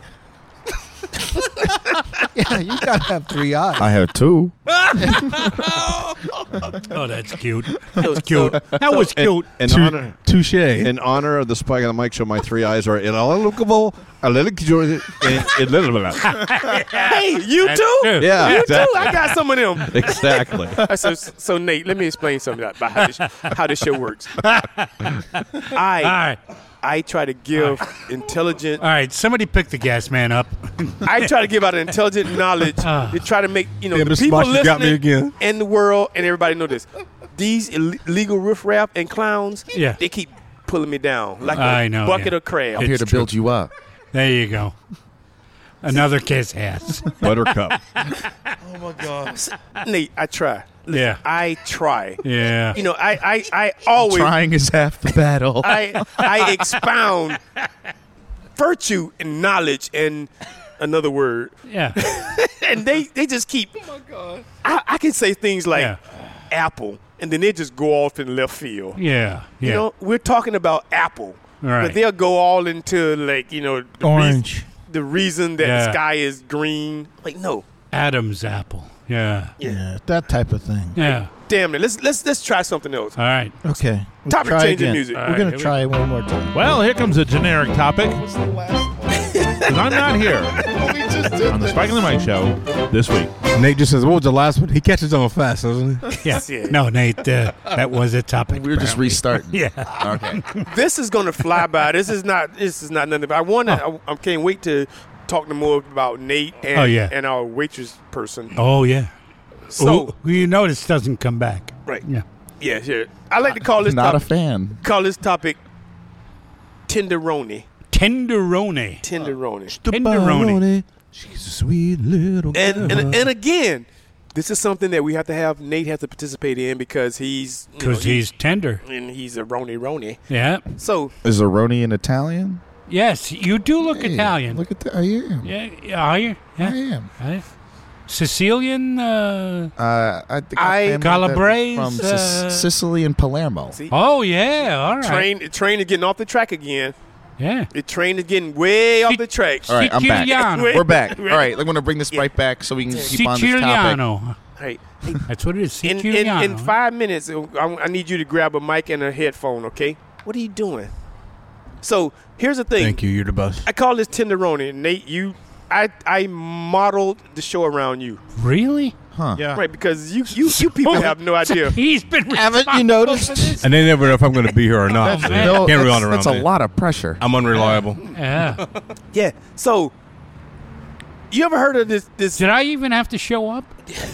Yeah, you got to have three eyes. I have two. Oh, that's cute. That was cute. That was cute. In Tou- honor, Touche. in honor of the Spike on the Mike show, my three eyes are ineligible, eligible, and illiterate. Hey, you That's too? true. Yeah, You exactly. too? I got some of them. Exactly. I said, so Nate, let me explain something about how this, how this show works. All I right. I try to give intelligent. All right. Somebody pick the gas man up. I try to give out intelligent knowledge Ah. to try to make you know Yeah, the Mister people Marshall got me listening again. and the world and everybody know this. These Ill- illegal riffraff and clowns, Yeah. they keep pulling me down like a I know, bucket yeah. of crab. I'm here It's to build you up. There you go. Another kiss ass. Buttercup. Oh my God, Nate, I try. Listen, Yeah. I try. Yeah. You know, I I, I always Trying is half the battle. I I expound virtue and knowledge and another word, Yeah. and they they just keep. Oh my God! I, I can say things like Yeah. apple, and then they just go off in left field. Yeah. You Yeah. know, we're talking about apple, Right. but they'll go all into like you know the Orange. reason, the reason that Yeah. the sky is green. Like no, Adam's apple. Yeah. Yeah, that type of thing. Yeah. damn it. Let's let's let's try something else. All right. Okay. We'll Topic try changing again. music. All We're right, going here to we try it one more time. Well, here comes a generic topic. Because I'm not here on the Spike and the Mike show this week. Nate just says, what was the last one? He catches on fast, doesn't he? Yeah. Yeah. No, Nate, uh, that was a topic. We were just apparently. restarting. Yeah. Okay. This is going to fly by. This is not. This is not nothing. But I want to. I, I can't wait to talk to more about Nate and Oh, yeah. and our waitress person. Oh, yeah. So Ooh, you notice doesn't come back. right. Yeah. Yeah, sure. I like to call this Not a topic, fan. call this topic tenderoni. Tenderoni. Tenderoni. Tenderoni. She's a sweet little And, and and again, this is something that we have to have. Nate has to participate in because he's you know, Because he's tender. and he's a roni roni. Yeah. So Is Aroni an Italian? Yes, you do look Hey, Italian. Look at that. I am. Yeah, yeah, are you? Yeah. I am. Right. Sicilian? Uh, Uh, I think I- family that was Calabrese, from Sic- uh, Sicily and Palermo. see, oh, yeah. All right. train the train is getting off the track again. Yeah. The train is getting way off the track. All right, I'm back. Siciliano. We're back. All right, I'm going to bring this right back so we can keep on this topic. Siciliano. Right. That's what it is. In, in, Siciliano. in five minutes, I, I need you to grab a mic and a headphone, okay? What are you doing? So here's the thing. Thank you. You're the best. I call this tenderoni. Nate, you, I, I modeled the show around you. Really? Huh. Yeah. Right, because you, you, you people have no idea. He's been Haven't you noticed? And they never know if I'm going to be here or not. So you No, can't rely that's, on around that's a me. lot of pressure. I'm unreliable. Yeah. Yeah. So You ever heard of this? This Did I even have to show up?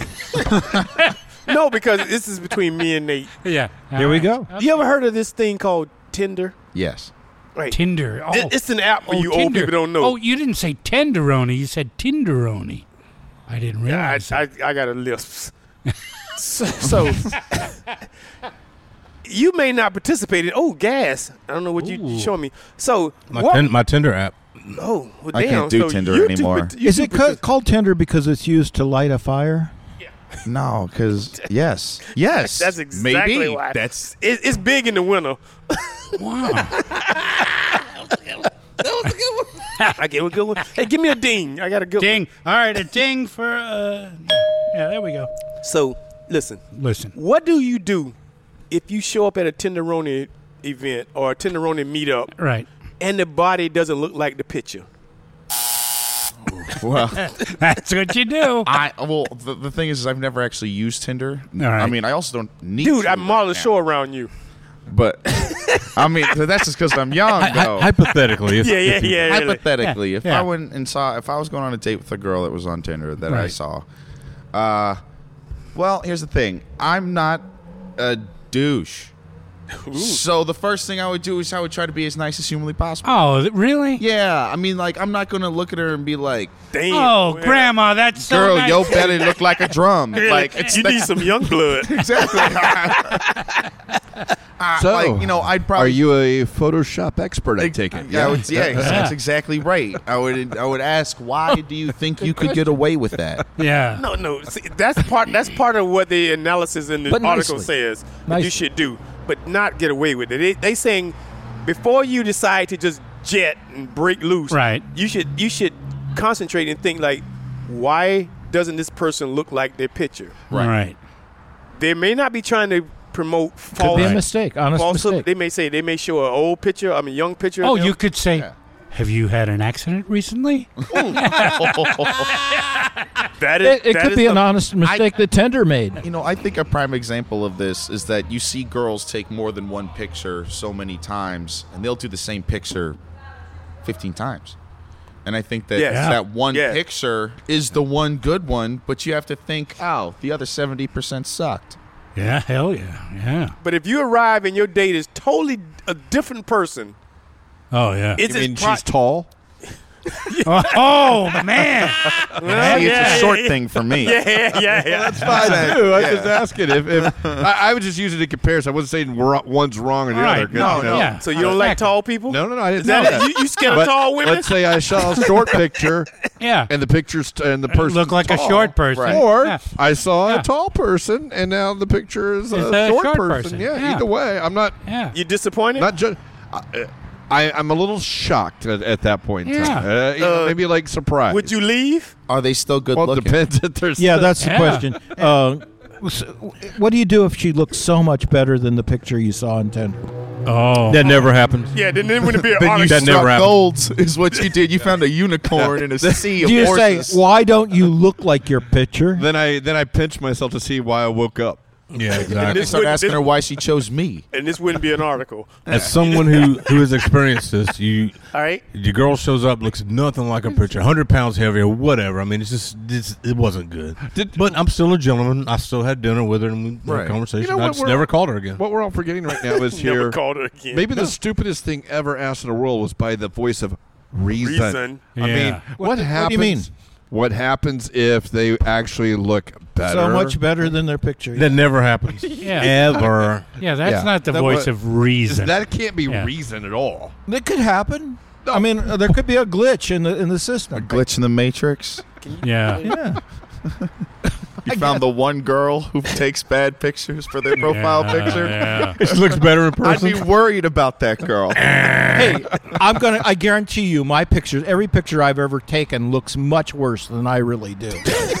No, because this is between me and Nate. Yeah. Here we go. You ever heard of this thing called Tinder? Yes. Right. Tinder. Oh. It- It's an app where Oh, you old Tinder. people don't know. Oh, you didn't say tenderoni. You said Tinderoni. I didn't Yeah, realize. I, I, I got a lisp. so, so you may not participate in. Oh, gas! I don't know what you showing me. So My, what? ten, my Tinder app. oh, well, I damn. can't do so Tinder you two anymore. part- you Is two it ca- partic- called Tinder because it's used to light a fire? No, because yes, yes, That's exactly maybe. why. That's It, it's big in the winter. Wow. I get a good one. Hey, give me a ding. I got a good Ding. All right, a ding for. Uh, yeah, there we go. one. So listen, Listen. what do you do if you show up at a Tenderoni event or a Tenderoni meetup Right. and the body doesn't look like the picture? well. That's what you do. I well, the, the thing is, is, I've never actually used Tinder. All right. I mean, I also don't need. Dude, to I'm Marlon now. Shore around you. But I mean, that's just because I'm young, Hy- though. hypothetically, if, Yeah, yeah, if you- yeah. really. Hypothetically, if Yeah. I went and saw, if I was going on a date with a girl that was on Tinder that I Right. saw, uh, well, here's the thing: I'm not a douche. So the first thing I would do is I would try to be as nice as humanly possible. Oh, th- really? Yeah, I mean, like, I'm not going to look at her and be like, Damn. Oh, man. Grandma, that's so "Girl, nice. your belly look like a drum." Yeah, Like, it's you need some young blood. exactly. Uh, So, like, you know, I'd probably. Are you a Photoshop expert? I take it. Yeah, I would, yeah, Yeah. that's exactly right. I would, I would ask, why do you think you could get away with that? Yeah. No, no. See, that's part. That's part of what the analysis in the But article nicely. says that Nicely. you should do, but not get away with it. They, they saying before you decide to just jet and break loose, Right. You should you should concentrate and think like, why doesn't this person look like their picture? Right. Right. They may not be trying to promote Could false. be a mistake, honest falsehood. mistake. They may say they may show an old picture. I mean, young picture. Oh, of them. you could say, have you had an accident recently? That is. It, it that could is be an the- honest mistake that Tinder made. You know, I think a prime example of this is that you see girls take more than one picture so many times, and they'll do the same picture fifteen times. And I think that Yes. Yeah. that one Yeah. picture is the one good one, but you have to think, oh, the other seventy percent sucked. Yeah, hell yeah. Yeah. But if you arrive and your date is totally a different person, Oh, yeah. it's I mean, pro- she's tall. oh, oh, man. Well, See, it's yeah, a short yeah, thing for me. Yeah, yeah, yeah. yeah. That's fine too. I was just asking if, if I, I was just using the comparison. I wasn't saying we're- one's wrong or the Right. other. 'cause, No, you know. yeah. So you don't like Exactly. tall people? No, no, no. I didn't Is that know it? that. You, you scared But of tall women? Let's say I saw a short picture, Yeah. and the pictures and the person Look like a tall. short person. Right. Or Yeah. I saw Yeah. a tall person, and now the picture is a, It's a short, short person. person. Yeah, Yeah. Either way, I'm not Yeah. You disappointed? not just. I, I'm a little shocked at, at that point in time. Yeah. Uh, you know, Uh, maybe like surprised. Would you leave? Are they still good Well, it looking? depends if there's. Yeah, that's the Yeah. question. Uh, s- what do you do if she looks so much better than the picture you saw on Tinder? Oh. that never happens. Yeah, then it wouldn't be an Then you honest. That never struck happened. gold is what you did. You found a unicorn in a sea of Do you horses. say, why don't you look like your picture? Then I then I pinch myself to see why I woke up. Yeah, And exactly. they start would- asking this- her why she chose me. And this wouldn't be an article. As someone who who has experienced this, you All right? the girl shows up, looks nothing like a picture, hundred pounds heavier, whatever. I mean, it's just it's, it wasn't good. Did- but I'm still a gentleman. I still had dinner with her and we had Right. a conversation. You know I what just we're- never called her again. What we're all forgetting right now is Never here. called her again. Maybe the stupidest thing ever asked in the world was by the voice of reason. Reason. I Yeah. mean, what, What do you happens? mean? What happens if they actually look better? So much better than their picture. That never happens. Yeah. Ever. Yeah, that's Yeah. not the That voice was- of reason. That can't be Yeah. reason at all. It could happen. I mean, uh, there could be a glitch in the in the system. Glitch in the Matrix. yeah. Yeah. You found the one girl who takes bad pictures for their profile Yeah, picture. yeah. It looks better in I'd person. be worried about that girl. Hey, I'm gonna. I guarantee you, my pictures, every picture I've ever taken, looks much worse than I really do.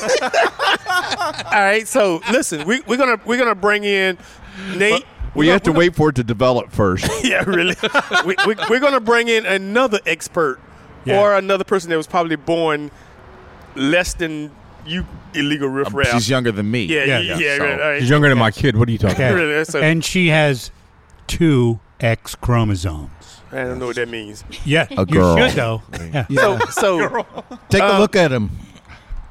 All right, so listen, we, we're gonna we're gonna bring in Nate. We have to wait for it to develop first. Yeah, really. we, we, we're gonna bring in another expert Yeah. or another person that was probably born less than you, illegal riffraff. She's younger than me. Yeah, Yeah, yeah, yeah, yeah. so- right, all right. She's younger than my kid. What are you talking Okay. about? Really, that's a- And she has two X chromosomes. I don't know what that means. Yeah, A girl. you should though. Yeah. So, so Take a Uh, look at him.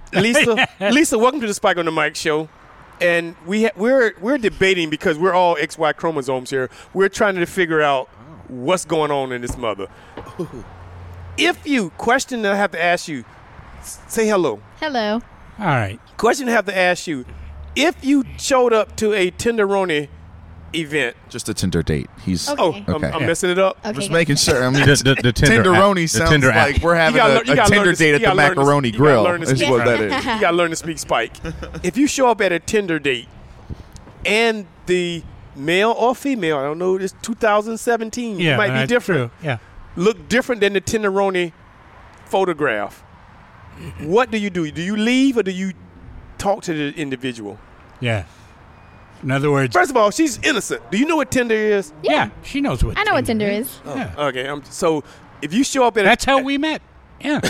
Lisa, Lisa, welcome to the Spike on the Mic show. And we ha- we're we're debating because we're all X Y chromosomes here. We're trying to figure out what's going on in this mother. If you question that I have to ask you, s- say hello. Hello. All right. Question I have to ask you: if you showed up to a Tenderoni event, Just a Tinder date. He's oh, okay. I'm, I'm messing it up. Okay, Just good. making sure. I mean, The- the- the Tinder app. Tenderoni The sounds Tinder app. like we're having You gotta a, learn- you a gotta Tinder learn to- date you at the gotta learn to- Macaroni you gotta Grill. learn to Is speak- what that is. You gotta learn to speak Spike. If you show up at a Tinder date and the male or female, I don't know, it's two thousand seventeen, Yeah, it might be that's different. true. Yeah. Look different than the Tenderoni photograph. What do you do? Do you leave or do you talk to the individual? Yeah. In other words, First of all, she's innocent. Do you know what Tinder is? yeah, she knows what. I know what Tinder is. Oh, Yeah. okay. I'm, so if you show up at That's a, how we met. Yeah.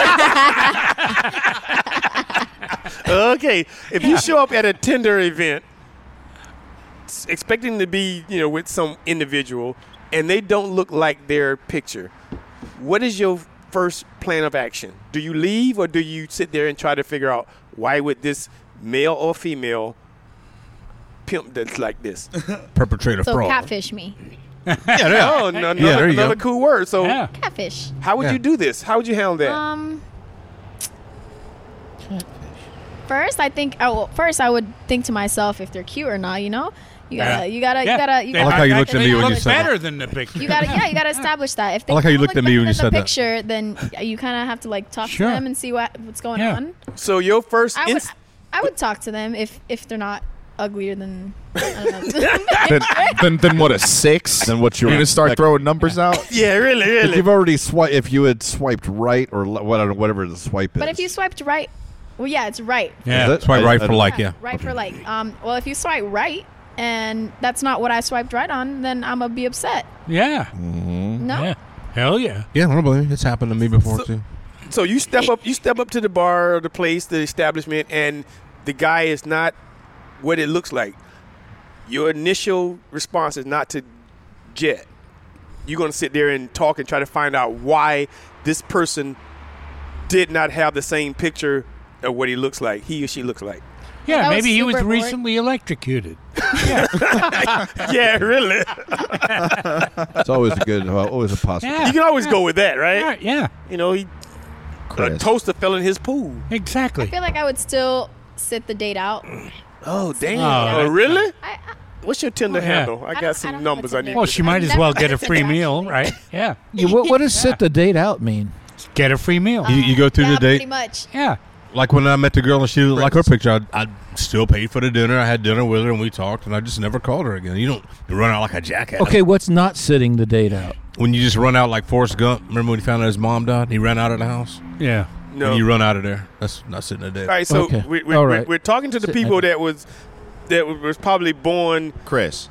okay, if you show up at a Tinder event s- expecting to be, you know, with some individual and they don't look like their picture, what is your first plan of action? Do you leave or do you sit there and try to figure out why would this male or female pimp that's like this? Perpetrator So fraud. catfish me. yeah, yeah. Oh, no, another, there you another go. cool word. So Yeah. Catfish. how would Yeah. you do this? How would you handle that? Um. First, I think. Oh, well, first I would think to myself if they're cute or not. You know, you gotta, Yeah. you gotta, Yeah. you gotta, you They I like gotta. how you might- looked at they me when look you said that. better than the picture. You gotta, yeah, you gotta establish that. If they I like how you don't looked look at me better when you than said the that. picture, then you kind of have to like talk Sure. to them and see what what's going Yeah. on. So your first I would, ins- I would talk to them if if they're not uglier than. I don't know. then, then, then what? A six? Then what You're you're gonna start throwing numbers out? yeah, really, If really. you've already swiped, if you had swiped right or le- whatever, whatever the swipe is. But if you swiped right, well, yeah, it's right. Yeah. Is it? Swipe I- right I- for like, yeah. Right for like. Um. Well, if you swipe right and that's not what I swiped right on, then I'm gonna be upset. Yeah. No. Yeah. Hell yeah. Yeah, I don't blame you. It's happened to me before So- too. So you step up, you step up to the bar, or the place, the establishment, and the guy is not what it looks like. Your initial response is not to jet. You're gonna sit there and talk and try to find out why this person did not have the same picture of what he looks like, he or she looks like. Yeah. That was Maybe he was super bored. recently electrocuted. Yeah, really. It's always a good, uh, always a possibility. Yeah. You can always go with that, right? Yeah. Yeah. You know, he a Chris. toaster fell in his pool. I Exactly. feel like I would still sit the date out. Oh, damn. Oh, Oh, really? I, I, What's your Tinder Yeah. handle? I I got don't- I some don't have numbers a I Tinder. need. Well, to- she might I've as well never get a had a free Tinder, meal, actually. right? Yeah. Yeah, what, what does sit the date out mean? Get a free meal. You, you go through yeah, the date. pretty much. Yeah. Like when I met the girl and she looked like her picture, I, I still paid for the dinner. I had dinner with her and we talked, and I just never called her again. You don't you run out like a jackass. Okay, what's not sitting the date out? When you just run out like Forrest Gump. Remember when he found out his mom died? He ran out of the house. Yeah. No. When you run out of there, that's not sitting a date. All right, so Okay. we, we, All we're, right. we're talking to the Sitting people at- that was that was probably born Chris.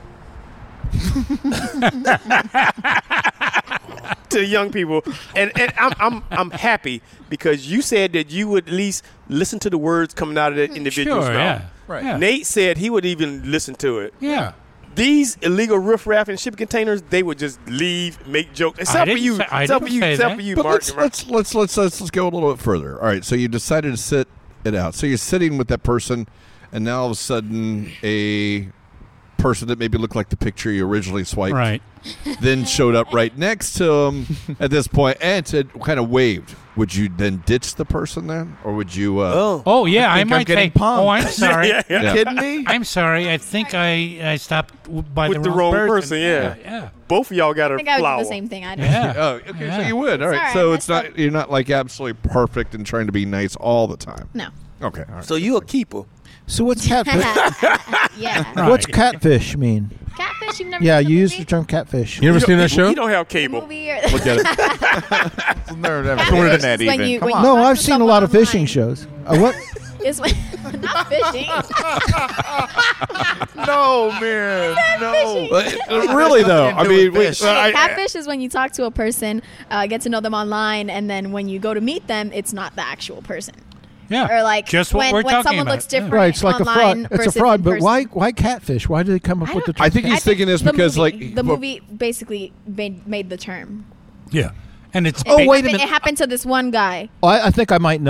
to the young people, and and I'm I'm I'm happy because you said that you would at least listen to the words coming out of that individual's Sure. mouth. Yeah. Right. Yeah. Nate said he would even listen to it. Yeah. These illegal riffraff and shipping containers, they would just leave, make jokes. Except for didn't you, say- I except for didn't you, say except that. for you, But Mark. let's, let's let's let's let's let's go a little bit further. All right, so you decided to sit it out. So you're sitting with that person, and now all of a sudden a person that maybe looked like the picture you originally swiped, Right. then showed up right next to him at this point and said, kind of waved. Would you then ditch the person then, or would you? Uh, Oh, Oh yeah, I, think I'm might getting say. punked. Oh, I'm sorry. yeah, yeah. You kidding me? I'm sorry. I think I I stopped w- by With the, the wrong person, person. yeah. Yeah. Both of y'all got I a think I would flower. do the same thing. I do. Yeah. Oh, okay. So Yeah. you would. All right. Sorry, so I it's messed not. You're not like absolutely perfect and trying to be nice all the time. No. Okay. All right. So you a keeper. So what's catfish? Yeah. Right. What's catfish mean? Catfish. You've never. Yeah, seen the you used movie? the term catfish. You ever seen that You show? don't have cable. Movie or Look at it. Never, never Catfish seen the is internet when even. you- Come when on. you- No, talk I've to seen a someone lot of fishing online. shows. Uh, what? Is when not fishing. No, man. No. But, uh, really though, I do mean, with we, fish. uh, I- Catfish is when you talk to a person, uh, get to know them online, and then when you go to meet them, it's not the actual person. Yeah. Or like just what when, we're when talking someone about. looks different. Right, it's like a fraud. online It's a versus fraud, in but person. why why catfish? Why did they come up I with the don't- term? I think he's I thinking this the because, movie, like, the well- movie basically made, made the term. Yeah. And it's Oh, It wait a happened- minute. It happened to this one guy. Oh, I, I think I might know.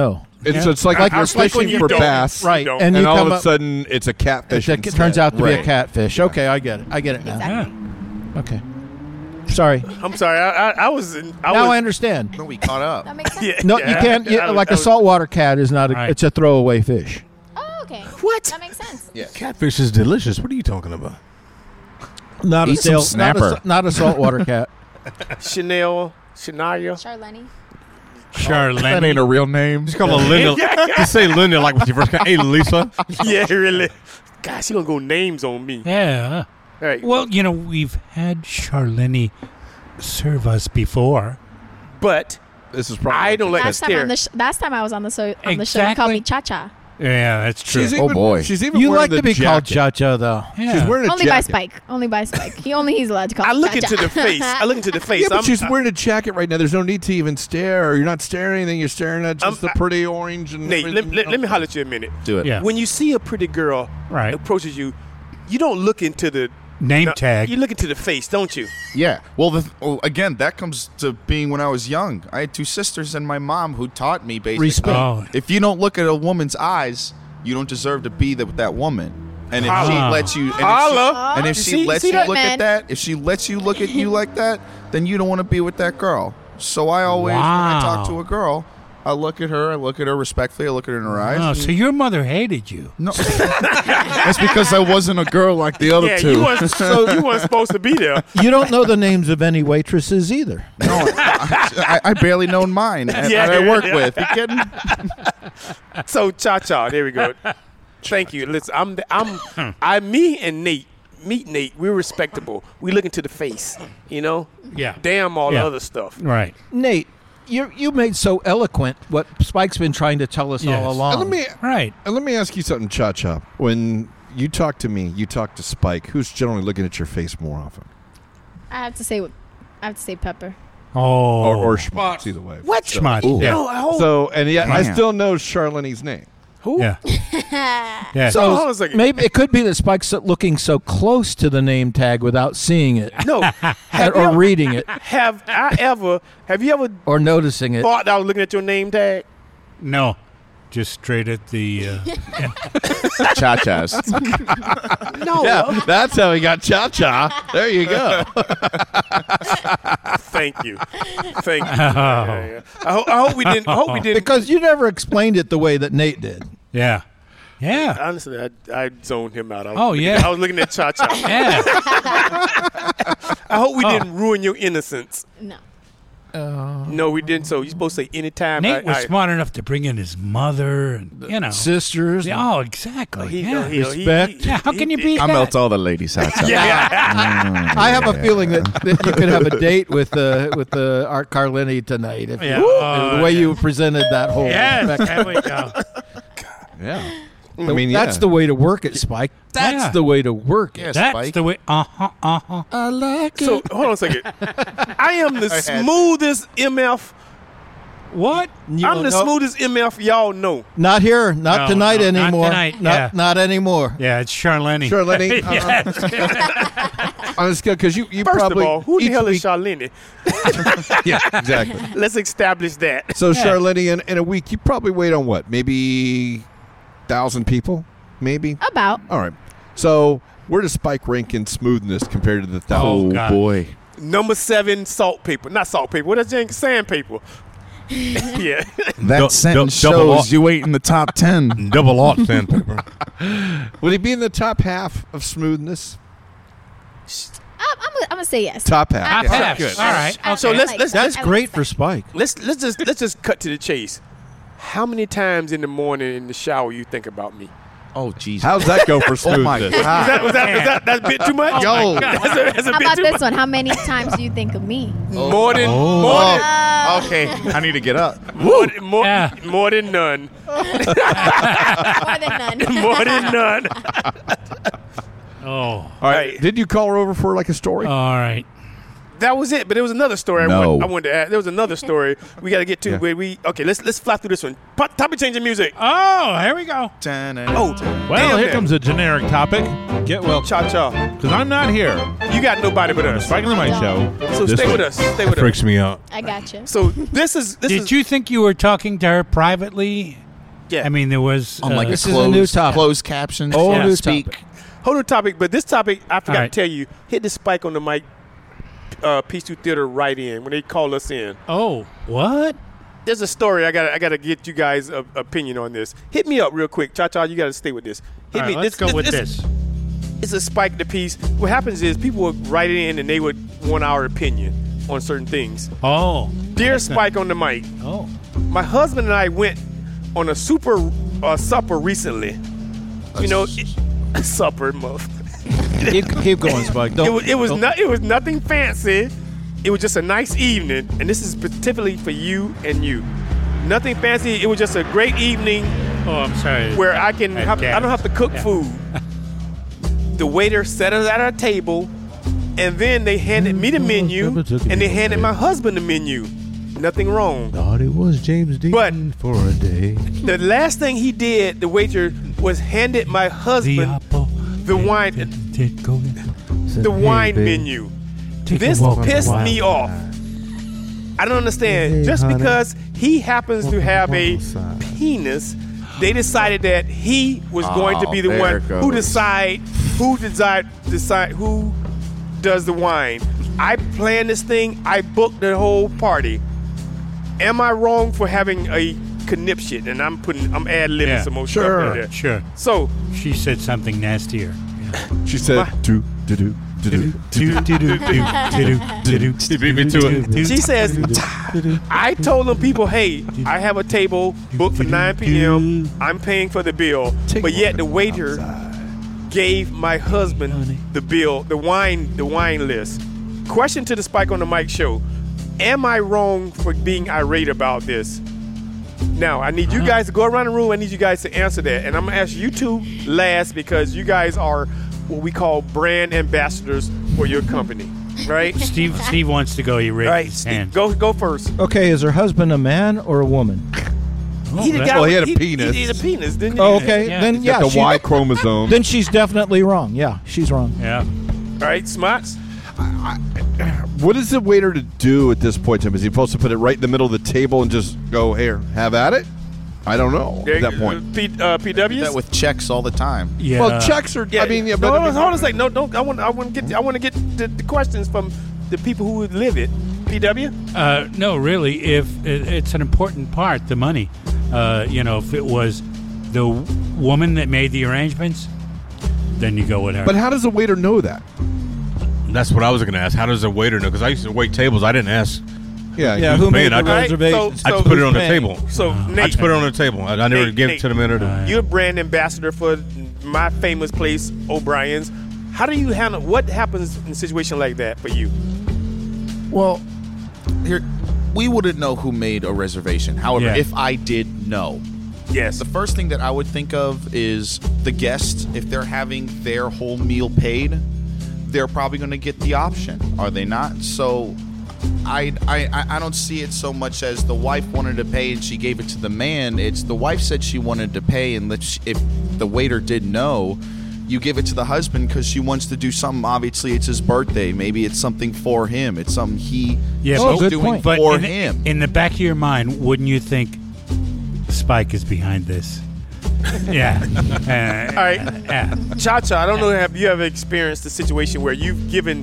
It's, it's like, Like- you're it's like when fishing you for don't- bass, right, And, and you all come of a up- sudden, it's a catfish. It instead. turns out to be a Right. catfish. Okay, I get it. I get it now. Exactly. Okay. Sorry. I'm sorry. I, I, I was. In, I now was, I understand. No, we caught up. That makes sense. Yeah, No, yeah, you can't. You, I was- like I a was- saltwater cat is not. A, Right. It's a throwaway fish. Oh, okay. What? That makes sense. Yeah. Catfish is delicious. What are you talking about? Not a Eat some sail, not a, snapper. not a saltwater cat. Chanel, Shania. Charlene. Charlene. That ain't a real name. Just call her Linda. Just say Linda like when you first got. Hey, Lisa. Yeah, really. Gosh, you gonna go names on me. Yeah. All right. Well, you know, we've had Charlene serve us before. But This is probably. I don't let her Last time, on stare. the sh- last time I was on the, so- on the show, they called me Cha Cha. Yeah, that's true. She's Oh, even, boy. She's even You wearing like the to be called jacket. Cha Cha, though. Yeah. She's wearing a Only by jacket. Spike. Only by Spike. He only he's allowed to call I me look Cha-Cha. into the face. I look into the face. Yeah, but I'm, she's wearing a jacket right now. There's no need to even stare. Or you're not staring at anything. You're staring at just Um, the pretty orange and Nate, let, everything let, let me else. holler at you a minute. Do it. Yeah. When you see a pretty girl Right. approaches you, you don't look into the Name no, tag. You look into the face, don't you? Yeah. Well, the, well, again, that comes to being when I was young. I had two sisters and my mom who taught me basically. Respect. Oh. If you don't look at a woman's eyes, you don't deserve to be the, with that woman. And if Holla. she lets you, and if Holla. she, and if You she see- lets see you that, look man? at that, if she lets you look at you like that, then you don't want to be with that girl. So I always, when I talk Wow. to a girl, I look at her, I look at her respectfully, I look at her in her eyes. Oh, and- so your mother hated you. no, that's because I wasn't a girl like the other Yeah, two. you weren't, so you weren't supposed to be there. You don't know the names of any waitresses either. No, I, I barely know mine that Yeah, I work yeah. with. You kidding? So Cha Cha, there we go. Thank you. Listen, I'm the, I'm I me and Nate. Meet Nate. We're respectable. We look into the face. You know. Yeah. Damn all Yeah. the other stuff. Right. Nate, you you made so eloquent what Spike's been trying to tell us Yes. all along. And let me Right. and let me ask you something, Cha Cha. When you talk to me, you talk to Spike. Who's generally looking at your face more often? I have to say, I have to say Pepper. Oh. Or, or Schmutz, either way. What? So, Schmutz. Ooh. Yeah. No, hold- so and yet I Man. still know Charlene's name. who? Yeah. Yeah. So hold on a second. Maybe it could be that Spike's looking so close to the name tag without seeing it No. Have you or ever- reading it Have I ever? Have you ever or noticing it. thought that I was looking at your name tag? No. Just straight at the. Uh, Cha-chas. No. Yeah, that's how he got Cha Cha. There you go. Thank you. Thank you. Yeah, yeah. I, ho- I hope we didn't. I hope we didn't. Because you never explained it the way that Nate did. yeah. Yeah. Honestly, I, I zoned him out. I was Oh, looking- yeah. I was looking at Cha Cha. Yeah. I hope we Oh. didn't ruin your innocence. No. No, we didn't. So you're supposed to say anytime. Nate I, was I, smart enough to bring in his mother and, you know. Sisters. Yeah, oh, exactly. He, yeah. he, he, Respect. he- Yeah, how can you beat I that? melt all the ladies' hats out. Yeah. I have a feeling that, that you could have a date with uh, with uh, Art Carlini tonight. If Yeah. you, Oh, the way yeah. you presented that whole. Yes, spectrum. there we go. Yeah. I mean, yeah. That's the way to work it, Spike. That's Yeah. the way to work it. Yeah, That's Spike. the way. Uh huh. Uh huh. I like So hold on a second. I am the smoothest M F. What? You I'm the know- smoothest M F y'all know. Not here. Not No, tonight no, not anymore. tonight, Not, yeah. not anymore. Yeah, it's Charlene. Charlene. Yes. On a scale, because you, you First probably of all, who the each hell week- is Charlene? Yeah, exactly. Let's establish that. So Yeah. Charlene, in, in a week, you probably wait on what? Maybe thousand people, maybe. About. All right. So where does Spike rank in smoothness compared to the thousand? Oh, Oh, God. boy. Number seven, salt paper. Not salt paper. What is that? Sandpaper. Yeah. That Du- sentence du- double shows au- you ain't in the top ten. Double aught sandpaper. Would he be in the top half of smoothness? I'm, I'm, gonna- I'm gonna say yes. Top half. Top Yeah. half. Good. All right. I- So I let's- like- let's- I That's like great that. for Spike. Let's let's just let's just cut to the chase. How many times in the morning in the shower you think about me? Oh, Jesus. How's that go for Oh, my smoothness? Was that, God. was that, was that that's a bit too much? Yo. That's a, that's a How bit about too this much. one? How many times do you think of me? More than Oh. more than Uh, Okay, I need to get up. more, than- more, Yeah. more than none. More than none. More than none. Oh. All right. Right. Did you call her over for like a story? All right. That was it, but there was another story I, No. wanted, I wanted to add. There was another story we got to get to. Yeah. Where we okay? Let's let's fly through this one. Pop, topic changing music. Oh, here we go. Oh, Well, damn here it. comes a generic topic. Get well. Cha cha. Because I'm not here. You got nobody but The us. Spike and the Mike Show. So this stay with week. us. Stay with us. Freaks me out. I got you. So this is this Did is you think you were talking to her privately? Yeah. I mean, there was On uh, like a This is a closed, new topic. closed captions. Whole yeah. new speak. topic. Whole new topic, but this topic I forgot All right. to tell you. Hit the spike on the mic. Uh, Peace two Theater right in when they call us in. Oh, what? There's a story I got. I got to get you guys' uh, opinion on this. Hit me up real quick, Cha Cha. You got to stay with this. Hit All me. right, let's this, go with this. this. It's a spike the piece. What happens is people would write it in and they would want our opinion on certain things. Oh. Dear Spike on the mic. Oh. My husband and I went on a super uh, supper recently. You know, it, supper, mother. keep, keep going, Spike. Don't, it was it was don't- not it was nothing fancy. It was just a nice evening, and this is specifically for you and you. Nothing fancy. It was just a great evening. Oh, I'm sorry. Where I can have, I don't have to cook Yeah. food. The waiter set us at our table, and then they handed me the menu, and they handed my husband the menu. Nothing wrong. Thought it was James Dean But for a day. the last thing he did, the waiter, was handed my husband the wine, the wine menu. This pissed me off. I don't understand. Just honey. because he happens to have a penis, they decided that he was going to be the Oh, one there it who goes. decide who decide decide who does the wine. I planned this thing. I booked the whole party. Am I wrong for having a conniption? And I'm putting, I'm ad libbing Yeah. some more stuff in Sure, there. sure. So She said something nastier. She said, do, do, do, do, do, Do, do, do, do, do, do, do. She beat me to it. She says, I told them people, hey, I have a table booked for nine p.m. I'm paying for the bill. But yet the waiter gave my husband the bill, the wine, the wine list. Question to the Spike on the Mic show. Am I wrong for being irate about this? Now, I need you guys to go around the room. I need you guys to answer that. And I'm going to ask you two last because you guys are what we call brand ambassadors for your company. Right? Steve Steve wants to go. He raised All right, his Steve, hand. go go first. Okay, is her husband a man or a woman? He the that- guy well, he with- had a penis. He, he had a penis, didn't he? Oh, okay. Yeah. Then He's yeah, got the she- Y chromosome. then she's definitely wrong. Yeah, she's wrong. Yeah. All right, Smots. What is the waiter to do at this point, Tim? Is he supposed to put it right in the middle of the table and just go, here, have at it? I don't know at that point. P, uh, P Ws? That with checks all the time. Yeah. Well, checks are, I mean, yeah, no, but hold I on, mean- hold on a second. No, don't. I want. I want to get. I want to get the, the questions from the people who would live it. P W. Uh, no, really, if it, it's an important part, the money. Uh, you know, if it was the woman that made the arrangements, then you go with her. But how does a waiter know that? That's what I was going to ask. How does a waiter know? Because I used to wait tables. I didn't ask. Yeah, Yeah, who's who made paying? the I- reservation? So- I just put it on the paying? table. So I Nate, just put it on the table. I, I never Nate, gave Nate. it to the manager. you're a brand ambassador for my famous place, O'Brien's. How do you handle? What happens in a situation like that for you? Well, here we wouldn't know who made a reservation. However, Yeah. if I did know, Yes. the first thing that I would think of is the guest. If they're having their whole meal paid, they're probably going to get the option, are they not? So I, I I don't see it so much as the wife wanted to pay and she gave it to the man. It's the wife said she wanted to pay, and if, if the waiter did know, you give it to the husband because she wants to do something. Obviously, it's his birthday. Maybe it's something for him. It's something he yeah, she's but, doing but for in, the- him. in the back of your mind, wouldn't you think Spike is behind this? Yeah. Uh, All right. Yeah. Cha Cha, I don't know have you ever experienced a situation where you've given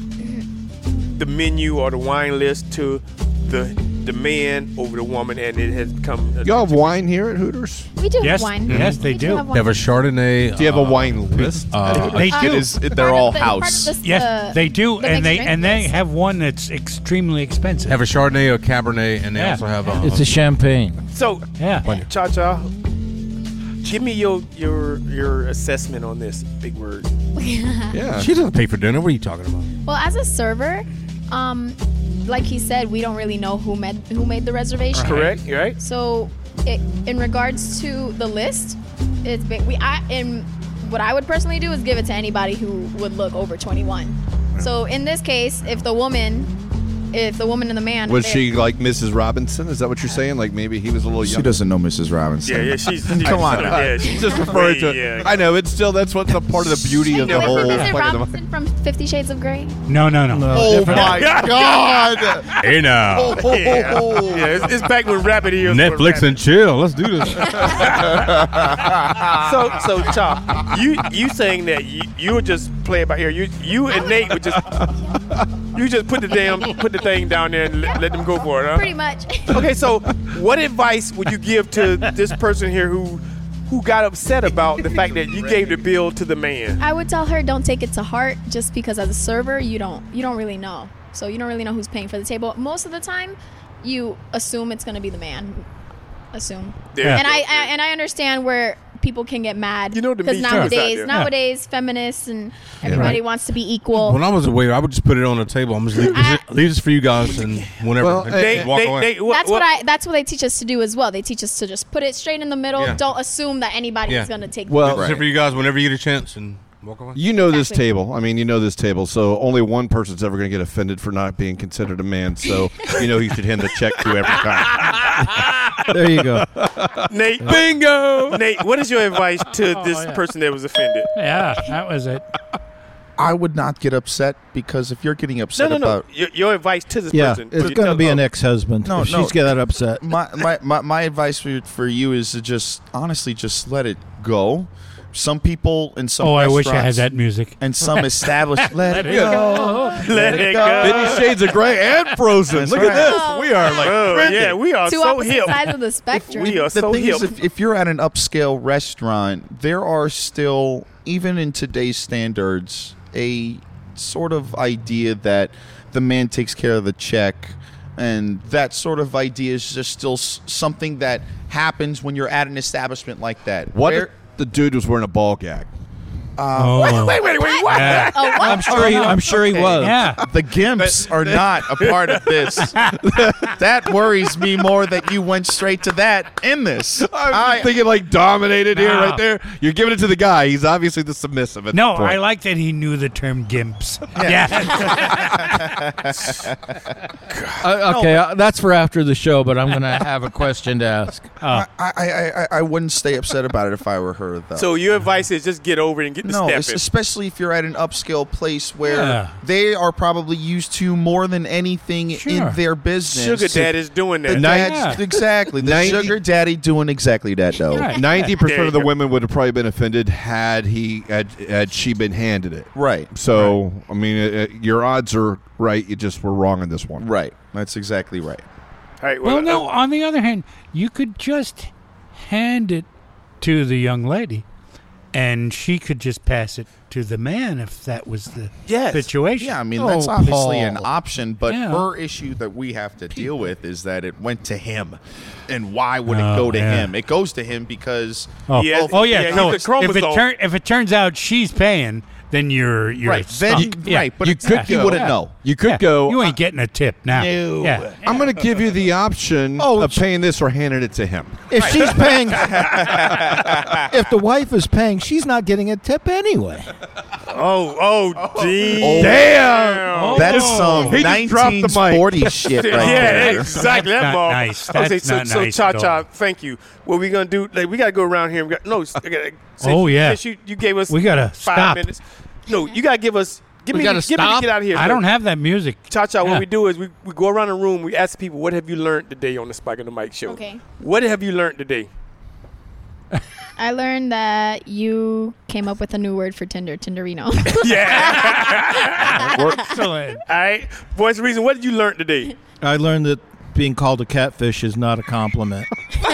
the menu or the wine list to the the man over the woman and it has become a, Y'all have wine here at Hooters? We do Yes, have wine. yes, they We do. have They have a wine. Chardonnay. Do you have a uh, wine list? Uh, They It do. is. It, Part they're of all the- part of house. the- Yes, the- they do, the and they mixed and they drinks. have one that's extremely expensive. have a Chardonnay, a Cabernet, and they Yeah. also have a. It's a champagne. So yeah. Cha Cha, give me your your your assessment on this big word. Yeah. She doesn't pay for dinner. What are you talking about? Well, as a server, um, like he said, we don't really know who made who made the reservation. Correct. You right? So, it, in regards to the list, it's been we. I in what I would personally do is give it to anybody who would look over twenty-one. So in this case, if the woman if the woman and the man. Was they- she like Missus Robinson? Is that what you're saying? Like maybe he was a little She young. doesn't know Missus Robinson. Yeah, yeah, she's, she's Come on. Yeah, now. she's just referring to. yeah. I know it's still that's what's a part of the beauty of the Remember whole. Missus Spike in the Robinson from Fifty Shades of Grey? No, no, no. Oh my God! Hey now, Oh, oh, Yeah, oh, oh. yeah it's, it's back when rabbit ears. were Netflix rabbit. and chill. Let's do this. So, so Chop, you you saying that you you were just playing by ear. You you and Nate would just you just put the damn put the thing down there and let, let them go for it, huh? Pretty much. Okay, so what advice would you give to this person here who who got upset about the fact that you gave the bill to the man? I would tell her don't take it to heart just because as a server you don't you don't really know. So you don't really know who's paying for the table. Most of the time you assume it's going to be the man. Assume. Yeah. And I, I and I understand where people can get mad. You know the because Me Too is out nowadays there. nowadays feminists and everybody right. wants to be equal. When I was a waiter, I would just put it on the table. I'm just leave, I- leave this for you guys, and whenever Well, and They, just walk they, away. they, what, that's what, I that's what they teach us to do as well. They teach us to just put it straight in the middle. Yeah. Don't assume that anybody Yeah. is going to take Well, This is for you guys whenever you get a chance, and walk away. You know this Exactly. table. I mean, you know this table. So only one person's ever going to get offended for not being considered a man. So you know he should hand the check to every time. There you go. Nate, bingo. Nate, what is your advice to this yeah. person that was offended? Yeah, that was it. I would not get upset because if you're getting No, upset no, no. about Your, your advice to this Yeah, person. it's Would you going to tell- be an oh, ex-husband. No, if no. she's get that upset. my, my, my, my advice for, for you is to just honestly just let it go. Some people in some Oh, I wish I had restaurants that music. and some established let, Let it it go. Let it go. Fifty Shades of Grey and Frozen. That's Look right. at this. We are like Oh, trending. yeah, we are Two so opposite hip. sides of the spectrum. We are The so thing hip. is, if, if you're at an upscale restaurant, there are still, even in today's standards, a sort of idea that the man takes care of the check. And that sort of idea is just still s- something that happens when you're at an establishment like that. What Where- if the dude was wearing a ball gag? Oh. wait, wait, wait, what? Yeah. Oh, what? I'm sure he. I'm sure he was. Yeah. The Gimps are not a part of this. That worries me more that you went straight to that in this. I'm I- thinking like dominated here, No. right there. You're giving it to the guy. He's obviously the submissive. At No, this point. I like that he knew the term gimps. Yeah. Uh, okay, uh, that's for after the show. But I'm going to have a question to ask. Oh. I, I, I, I wouldn't stay upset about it if I were her, though. So your advice is just get over it and get the no, step it's- in. especially if you're at an upscale place where Yeah. they are probably used to more than anything Sure. in their business. Sugar daddy's doing The that. dad's- Yeah. Exactly. The ninety sugar daddy doing exactly that, though. Right. Ninety There percent you of the go. women would have probably been offended had he had, had she been handed it. Right. So I mean, uh, uh, your odds are right. You just were wrong on this one. Right. That's exactly right. All right, Well, no, uh, on the other hand, you could just hand it to the young lady, and she could just pass it to the man if that was the Yes. situation. Yeah, I mean, Oh, that's obviously an Paul. option, but Yeah. her issue that we have to deal with is that it went to him. And why would it Oh, go to yeah. him? It goes to him because Oh, He has- oh yeah. yeah, so he's the if it chromosome. turn if it turns out she's paying, then you're you're right, then, stumped. Yeah. right, but You it's- could you go- wouldn't Yeah. know. You could Yeah. go. You ain't getting a tip now. No. Yeah. I'm going to give you the option Oh, of paying this or handing it to him. If she's paying, if the wife is paying, she's not getting a tip anyway. Oh, oh, gee. Oh, damn. That's Oh. some He just dropped the nineteen forties shit right yeah, there. exactly. That's That not ball. nice. Okay, That's so, not so nice Cha at Cha, all. thank you. What we gonna do? Like, we gotta go around here. And we got, no, I gotta, since, Oh, yeah. Since you, you gave us We gotta five stop. minutes. No, you gotta give us. Give We me, gotta give me to stop? get out of here. I don't have that music. Cha Cha. Yeah. What we do is we, we go around the room. We ask people, what have you learned today on the Spike and the Mike show? Okay. What have you learned today? I learned that you came up with a new word for Tinder, Tinderino. Yeah. Excellent. All right, Voice of Reason. What did you learn today? I learned that being called a catfish is not a compliment.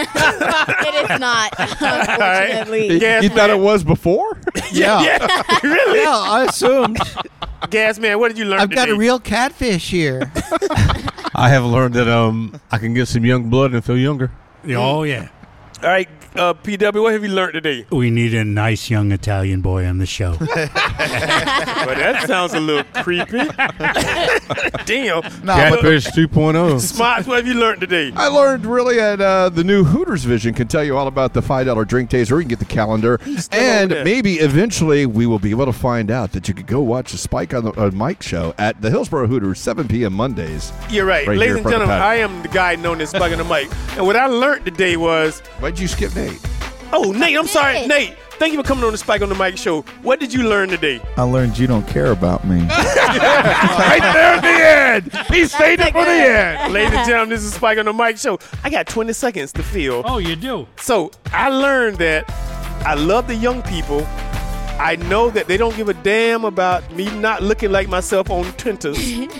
It is not, unfortunately. Gas you thought man. it was before? Yeah. Yeah, really? Yeah, I assumed. Gas man, what did you learn I've today? got a real catfish here. I have learned that um I can get some young blood and feel younger. Oh yeah. All right, uh, P W, what have you learned today? We need a nice young Italian boy on the show. Well, that sounds a little creepy. Damn. Nah, Catfish two point oh. Smarts, what have you learned today? I learned really at uh, the new Hooters Vision can tell you all about the five dollar drink taste, or you can get the calendar. And over there. maybe eventually we will be able to find out that you could go watch the Spike on the uh, Mike show at the Hillsborough Hooters, seven p.m. Mondays. You're right. Right Ladies here in and front of gentlemen, Pat. I am the guy known as Spike on the Mic. And what I learned today was... Why'd you skip Nate? Oh, Nate, I'm sorry. Nate, thank you for coming on the Spike on the Mic show. What did you learn today? I learned you don't care about me. Right there at the end. He stayed up for the end. Ladies and gentlemen, this is Spike on the Mic show. I got twenty seconds to fill. Oh, you do? So I learned that I love the young people. I know that they don't give a damn about me not looking like myself on Twitter.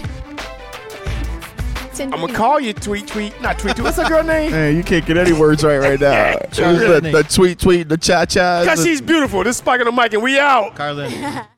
I'm going to call you Tweet Tweet. Not Tweet Tweet. What's that girl name? Man, you can't get any words right right now. the, the tweet tweet, the cha cha. Because she's beautiful. This is Spike on the Mic, and we out. Carlin.